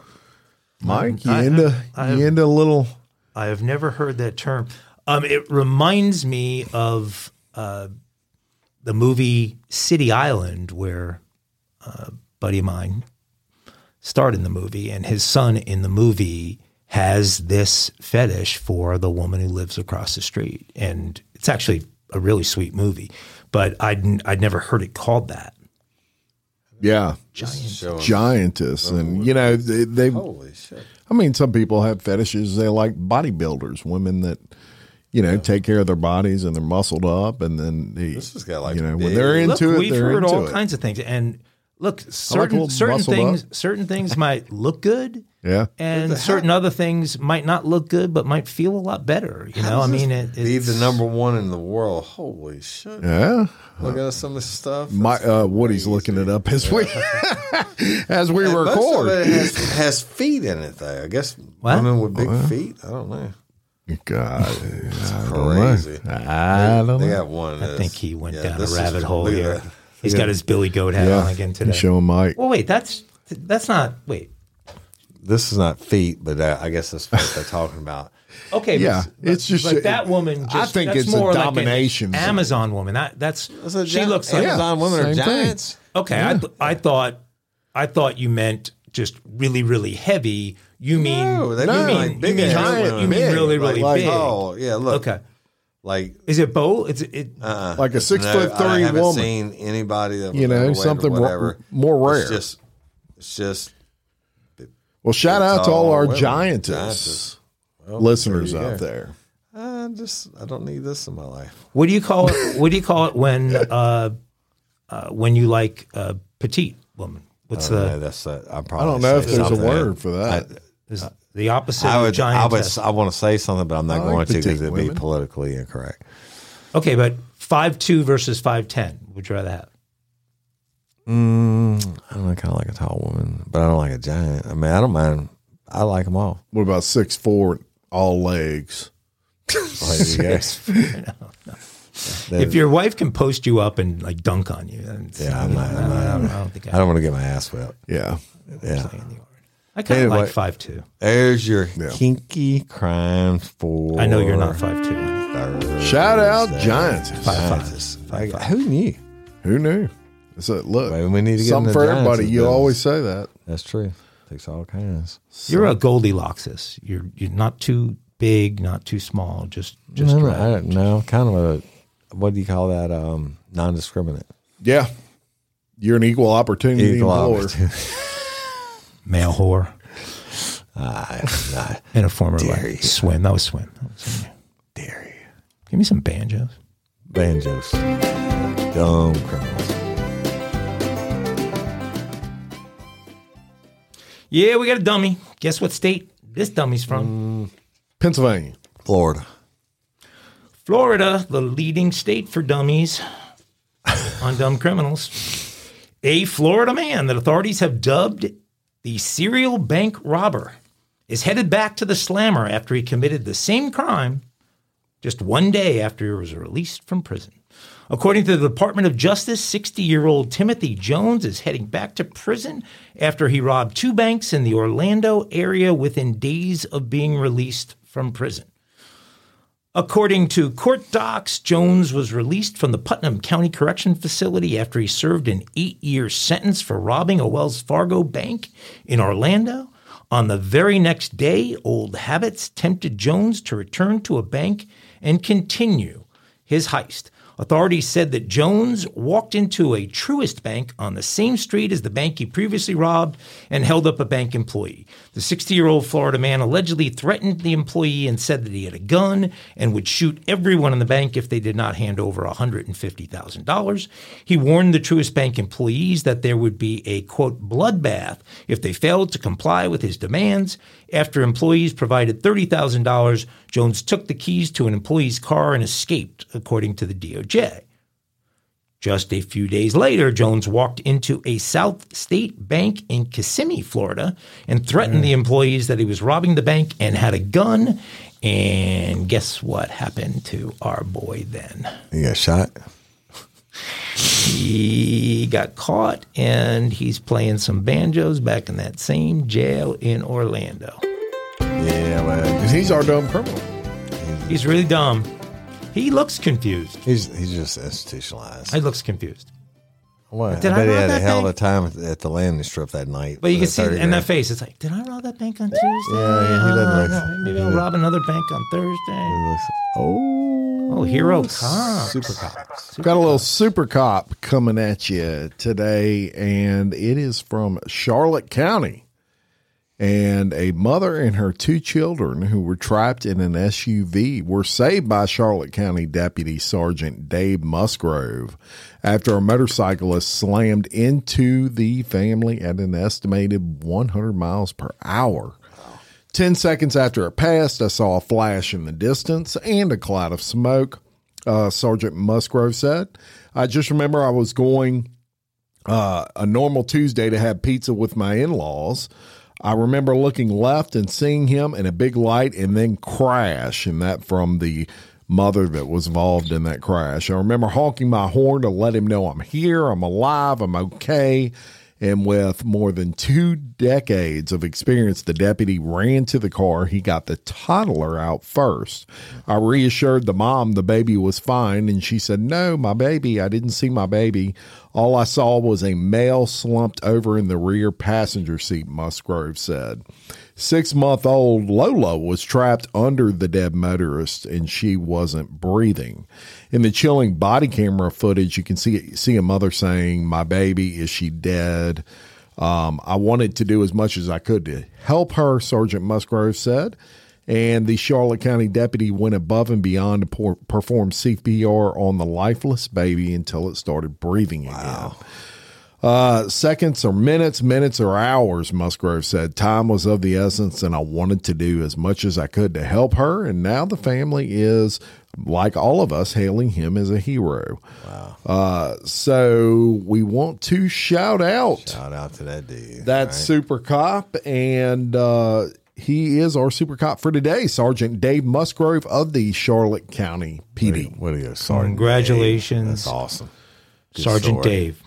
Mike, you I, into I, you I, into a little? I have never heard that term. Um, it reminds me of uh, the movie City Island, where a buddy of mine starred in the movie, and his son in the movie has this fetish for the woman who lives across the street. And it's actually a really sweet movie, but I'd, I'd never heard it called that. Yeah. Giant. Giantess. And, you know, they, they, holy shit. I mean, some people have fetishes. They like bodybuilders, women that, you know, yeah. take care of their bodies and they're muscled up. And then, they, this has got like, you know, big. when they're into look, it, we've they're heard into all it. kinds of things. And look, certain, like certain things, up. certain things might look good. Yeah. And certain other things might not look good, but might feel a lot better. You know, I mean, it, it's be the number one in the world. Holy shit. Yeah. Look at some of this stuff. My, uh, Woody's crazy. Looking it up as we, as we and record. Most of it has, has feet in it, though. I guess what? women with big well, feet. I don't know. God, it's I crazy. Don't I don't they, they know. got one. I think he went yeah, down a rabbit is, hole here. That. He's yeah. got his Billy Goat hat yeah. on again today. Show him Mike. Well, wait, that's that's not. Wait, this is not feet, but uh, I guess that's what they're talking about. Okay, Yeah, but, it's just- but that woman. Just, I think that's it's a more domination like an zone. Amazon woman. That that's That's a she gi- looks like. Amazon women are same thing. giants. Okay, I th- I thought I thought you meant just really really heavy. You mean No, they you mean mean like big you mean, ass really- women. you mean Big, really really like- big? Oh yeah, look. Okay, Like is it both? It's it. uh, Like a six no, foot I three haven't woman. seen anybody that was You know, overweight or something ro- whatever. more rare. It's just, it's just Well, shout It's out to all all our women. giantess Giantess. Well, listeners there you out go. there. I just I don't need this in my life. What do you call it? What do you call it when uh, uh, when you like a petite woman? What's I don't know, the that's uh, I I probably don't know if say there's a something. word for that. is the opposite I of would I giantess? would I want to say something, but I'm not I going like to because petite it'd be women. politically incorrect. Okay, but five two versus five ten. Would you rather have? Mm, I don't know, kind of like a tall woman, but I don't like a giant. I mean, I don't mind. I like them all. What about six four, all legs? Well, there you go. If your wife can post you up and like dunk on you, then it's, Yeah, I'm not- I'm not- I, don't, I don't think I, I don't want to get my ass whipped. Yeah. Yeah. I kind of Anyway. like five two. There's your Yeah. kinky crimes for. I know you're not five two. Thursday. Shout out giants. Giants. Like, who knew? Who knew? It's a, look, Maybe we need to get something in the for Giants' everybody. You business. always say that. That's true. Takes all kinds. You're a Goldilocks. You're you're not too big, not too small. Just just no, no, right. I don't know. Kind of a, what do you call that? Um, non-discriminate. Yeah. You're an equal opportunity Equal employer. opportunity. male whore I, I in a former Dare life. you. Swim. That was swim. That was swim. dare you. Give me some banjos. Banjos. Dumb criminals. Yeah, we got a dummy. Guess what state this dummy's from? Pennsylvania. Florida. Florida, the leading state for dummies on dumb criminals. A Florida man that authorities have dubbed the serial bank robber is headed back to the slammer after he committed the same crime just one day after he was released from prison. According to the Department of Justice, sixty-year-old Timothy Jones is heading back to prison after he robbed two banks in the Orlando area within days of being released from prison. According to court docs, Jones was released from the Putnam County Correction Facility after he served an eight-year sentence for robbing a Wells Fargo bank in Orlando. On the very next day, old habits tempted Jones to return to a bank and continue his heist. Authorities said that Jones walked into a Truist Bank on the same street as the bank he previously robbed and held up a bank employee. The sixty-year-old Florida man allegedly threatened the employee and said that he had a gun and would shoot everyone in the bank if they did not hand over one hundred fifty thousand dollars. He warned the Truist Bank employees that there would be a, quote, bloodbath if they failed to comply with his demands. After employees provided thirty thousand dollars, Jones took the keys to an employee's car and escaped, according to the D O J. Just a few days later, Jones walked into a South State Bank in Kissimmee, Florida, and threatened the employees that he was robbing the bank and had a gun. And guess what happened to our boy then? You got shot? He got caught, and he's playing some banjos back in that same jail in Orlando. Yeah, well, He's our dumb criminal. He's really dumb. He looks confused. he's he's just institutionalized. He looks confused. What? Did I I bet he rob had a that hell of bank? a time at, at the landing strip that night. But you for can see thirty in that grand. face, it's like, did I rob that bank on Tuesday? Yeah, yeah, he doesn't Oh, look- no, maybe I'll rob another bank on Thursday. It looks- Oh, Oh, hero cops. super cops. Super Got a little cops. super cop coming at you today, and it is from Charlotte County. And a mother and her two children who were trapped in an S U V were saved by Charlotte County Deputy Sergeant Dave Musgrove after a motorcyclist slammed into the family at an estimated one hundred miles per hour. Ten seconds after it passed, I saw a flash in the distance and a cloud of smoke, uh, Sergeant Musgrove said. I just remember I was going uh, a normal Tuesday to have pizza with my in-laws. I remember looking left and seeing him in a big light and then crash, and that from the mother that was involved in that crash. I remember honking my horn to let him know I'm here, I'm alive, I'm okay, And with more than two decades of experience, the deputy ran to the car. He got the toddler out first. I reassured the mom the baby was fine, and she said, "No, my baby, I didn't see my baby. All I saw was a male slumped over in the rear passenger seat," Musgrove said. Six-month-old Lola was trapped under the dead motorist, and she wasn't breathing. In the chilling body camera footage, you can see see a mother saying, "My baby, is she dead?" Um, I wanted to do as much as I could to help her, Sergeant Musgrove said. And the Charlotte County deputy went above and beyond to por- perform C P R on the lifeless baby until it started breathing again. Wow. Uh, seconds or minutes, minutes or hours, Musgrove said. Time was of the essence, and I wanted to do as much as I could to help her. And now the family is, like all of us, hailing him as a hero. Wow. Uh, so we want to shout out. Shout out to that dude. That right? super cop, and uh, he is our super cop for today, Sergeant Dave Musgrove of the Charlotte County P D. What do you, Sergeant Congratulations. Dave? That's awesome. Good Sergeant story. Dave.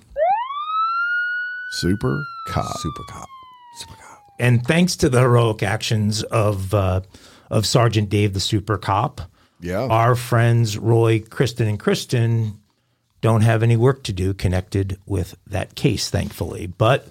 Super cop. Super cop. Super cop. And thanks to the heroic actions of uh, of Sergeant Dave, the super cop, Yeah. our friends Roy, Kristen, and Kristen don't have any work to do connected with that case, thankfully. But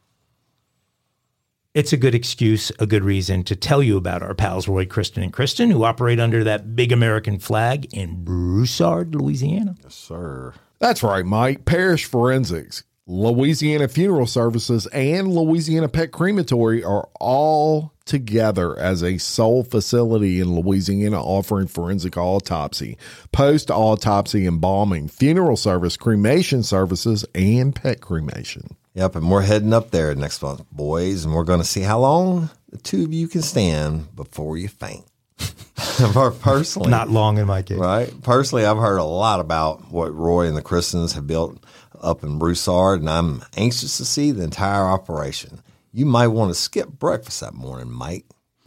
it's a good excuse, a good reason to tell you about our pals Roy, Kristen, and Kristen, who operate under that big American flag in Broussard, Louisiana. Yes, sir. That's right, Mike. Parish Forensics, Louisiana Funeral Services, and Louisiana Pet Crematory are all together as a sole facility in Louisiana offering forensic autopsy, post-autopsy embalming, funeral service, cremation services, and pet cremation. Yep, and we're heading up there next month, boys, and we're going to see how long the two of you can stand before you faint. Personally, Not long in my case. right? Personally, I've heard a lot about what Roy and the Kristens have built up in Broussard, and I'm anxious to see the entire operation. You might want to skip breakfast that morning, Mike.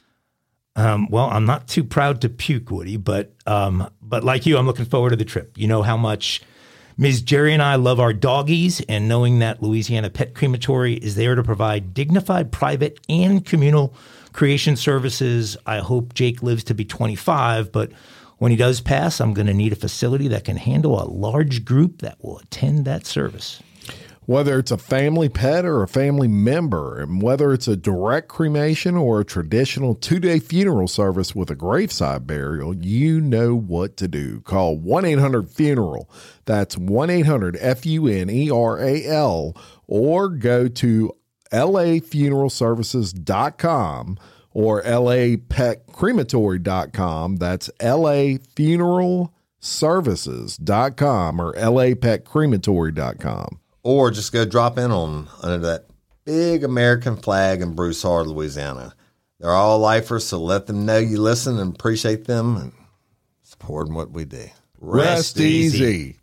Um, well, I'm not too proud to puke, Woody, but um, but like you, I'm looking forward to the trip. You know how much Miz Jerry and I love our doggies, and knowing that Louisiana Pet Crematory is there to provide dignified, private, and communal creation services. I hope Jake lives to be twenty-five, but when he does pass, I'm going to need a facility that can handle a large group that will attend that service. Whether it's a family pet or a family member, and whether it's a direct cremation or a traditional two-day funeral service with a graveside burial, you know what to do. Call one eight hundred funeral. That's one eight hundred F U N E R A L, or go to L A funeral services dot com or L A pet crematory dot com. That's L A funeral services dot com or L A pet crematory dot com. Or just go drop in on under that big American flag in Broussard, Louisiana. They're all lifers, so let them know you listen and appreciate them and supporting what we do. Rest, easy.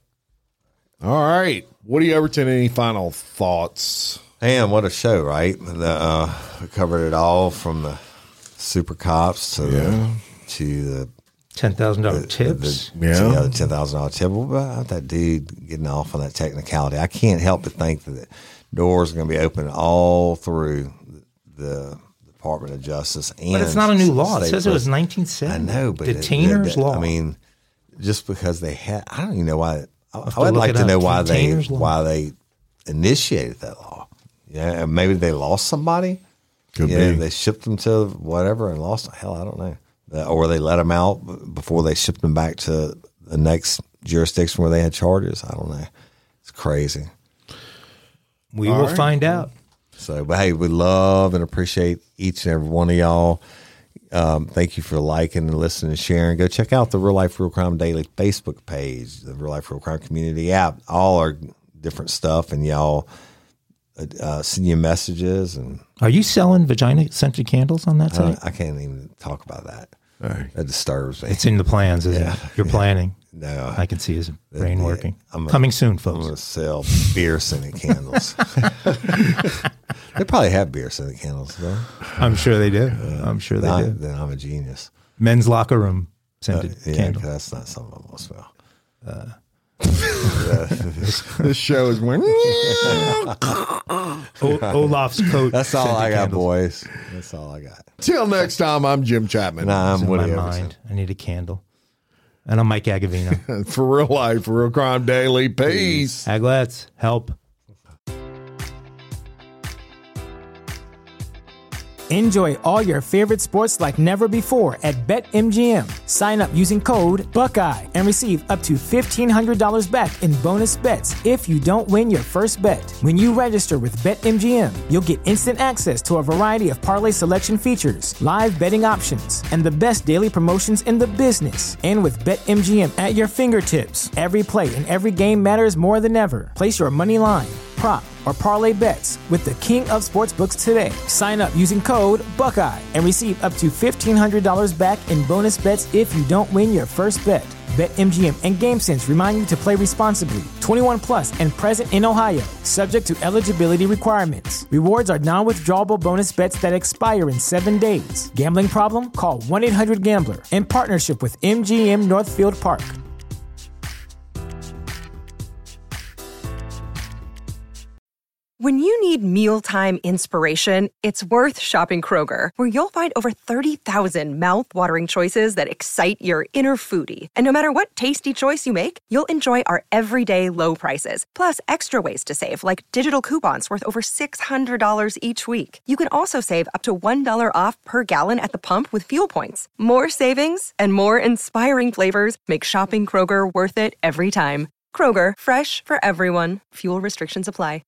All right. Woody Overton, any final thoughts? Man, what a show, right? The, uh, we covered it all from the super cops to Yeah. the to the ten thousand dollars the- tips. the- Yeah. yeah, the ten thousand dollar tip. What about that dude getting off on that technicality? I can't help but think that the doors are going to be open all through the Department of Justice. And But it's not a new law. It state says it was prison. nineteen I seventy. know, but it- Detainers it- law. I mean, just because they had, I don't even know why. I, have to I would look like it to up. know why they Detainers law. why they initiated that law. Yeah, maybe they lost somebody. Could yeah, be. they shipped them to whatever and lost. Hell, I don't know. Uh, or they let them out before they shipped them back to the next jurisdiction where they had charges. I don't know. It's crazy. We All will right. find out. So, but hey, we love and appreciate each and every one of y'all. Um, thank you for liking and listening and sharing. Go check out the Real Life Real Crime Daily Facebook page, the Real Life Real Crime Community app, all our different stuff, and y'all uh, send you messages. And Are you selling vagina scented candles on that I, site? I can't even talk about that. Hey. That disturbs me. It's in the plans, isn't Yeah. it? You're planning. No, I can see his brain yeah, working. I'm a- Coming soon, I'm folks. going to sell beer scented candles. They probably have beer scented candles, though. I'm sure they do. I'm sure they Then I- do. Then I'm a genius. Men's locker room Uh, scented yeah, candle. 'cause that's not something I want to smell. This show is going. O- Olaf's coat. That's all scented I got, candles. boys. That's all I got. Till next time, I'm Jim Chapman. Nah, It's I'm in my Woody mind. Everson. I need a candle. And I'm Mike Agavino. For Real Life, for Real Crime Daily. Peace. Aglets, help. Enjoy all your favorite sports like never before at BetMGM. Sign up using code Buckeye and receive up to fifteen hundred dollars back in bonus bets if you don't win your first bet. When you register with BetMGM, you'll get instant access to a variety of parlay selection features, live betting options, and the best daily promotions in the business. And with BetMGM at your fingertips, every play and every game matters more than ever. Place your money line, prop, or parlay bets with the king of sportsbooks today. Sign up using code Buckeye and receive up to fifteen hundred dollars back in bonus bets if you don't win your first bet. BetMGM and GameSense remind you to play responsibly. twenty-one plus and present in Ohio, subject to eligibility requirements. Rewards are non-withdrawable bonus bets that expire in seven days. Gambling problem? Call one eight hundred gambler in partnership with M G M Northfield Park. When you need mealtime inspiration, it's worth shopping Kroger, where you'll find over thirty thousand mouth-watering choices that excite your inner foodie. And no matter what tasty choice you make, you'll enjoy our everyday low prices, plus extra ways to save, like digital coupons worth over six hundred dollars each week. You can also save up to one dollar off per gallon at the pump with fuel points. More savings and more inspiring flavors make shopping Kroger worth it every time. Kroger, fresh for everyone. Fuel restrictions apply.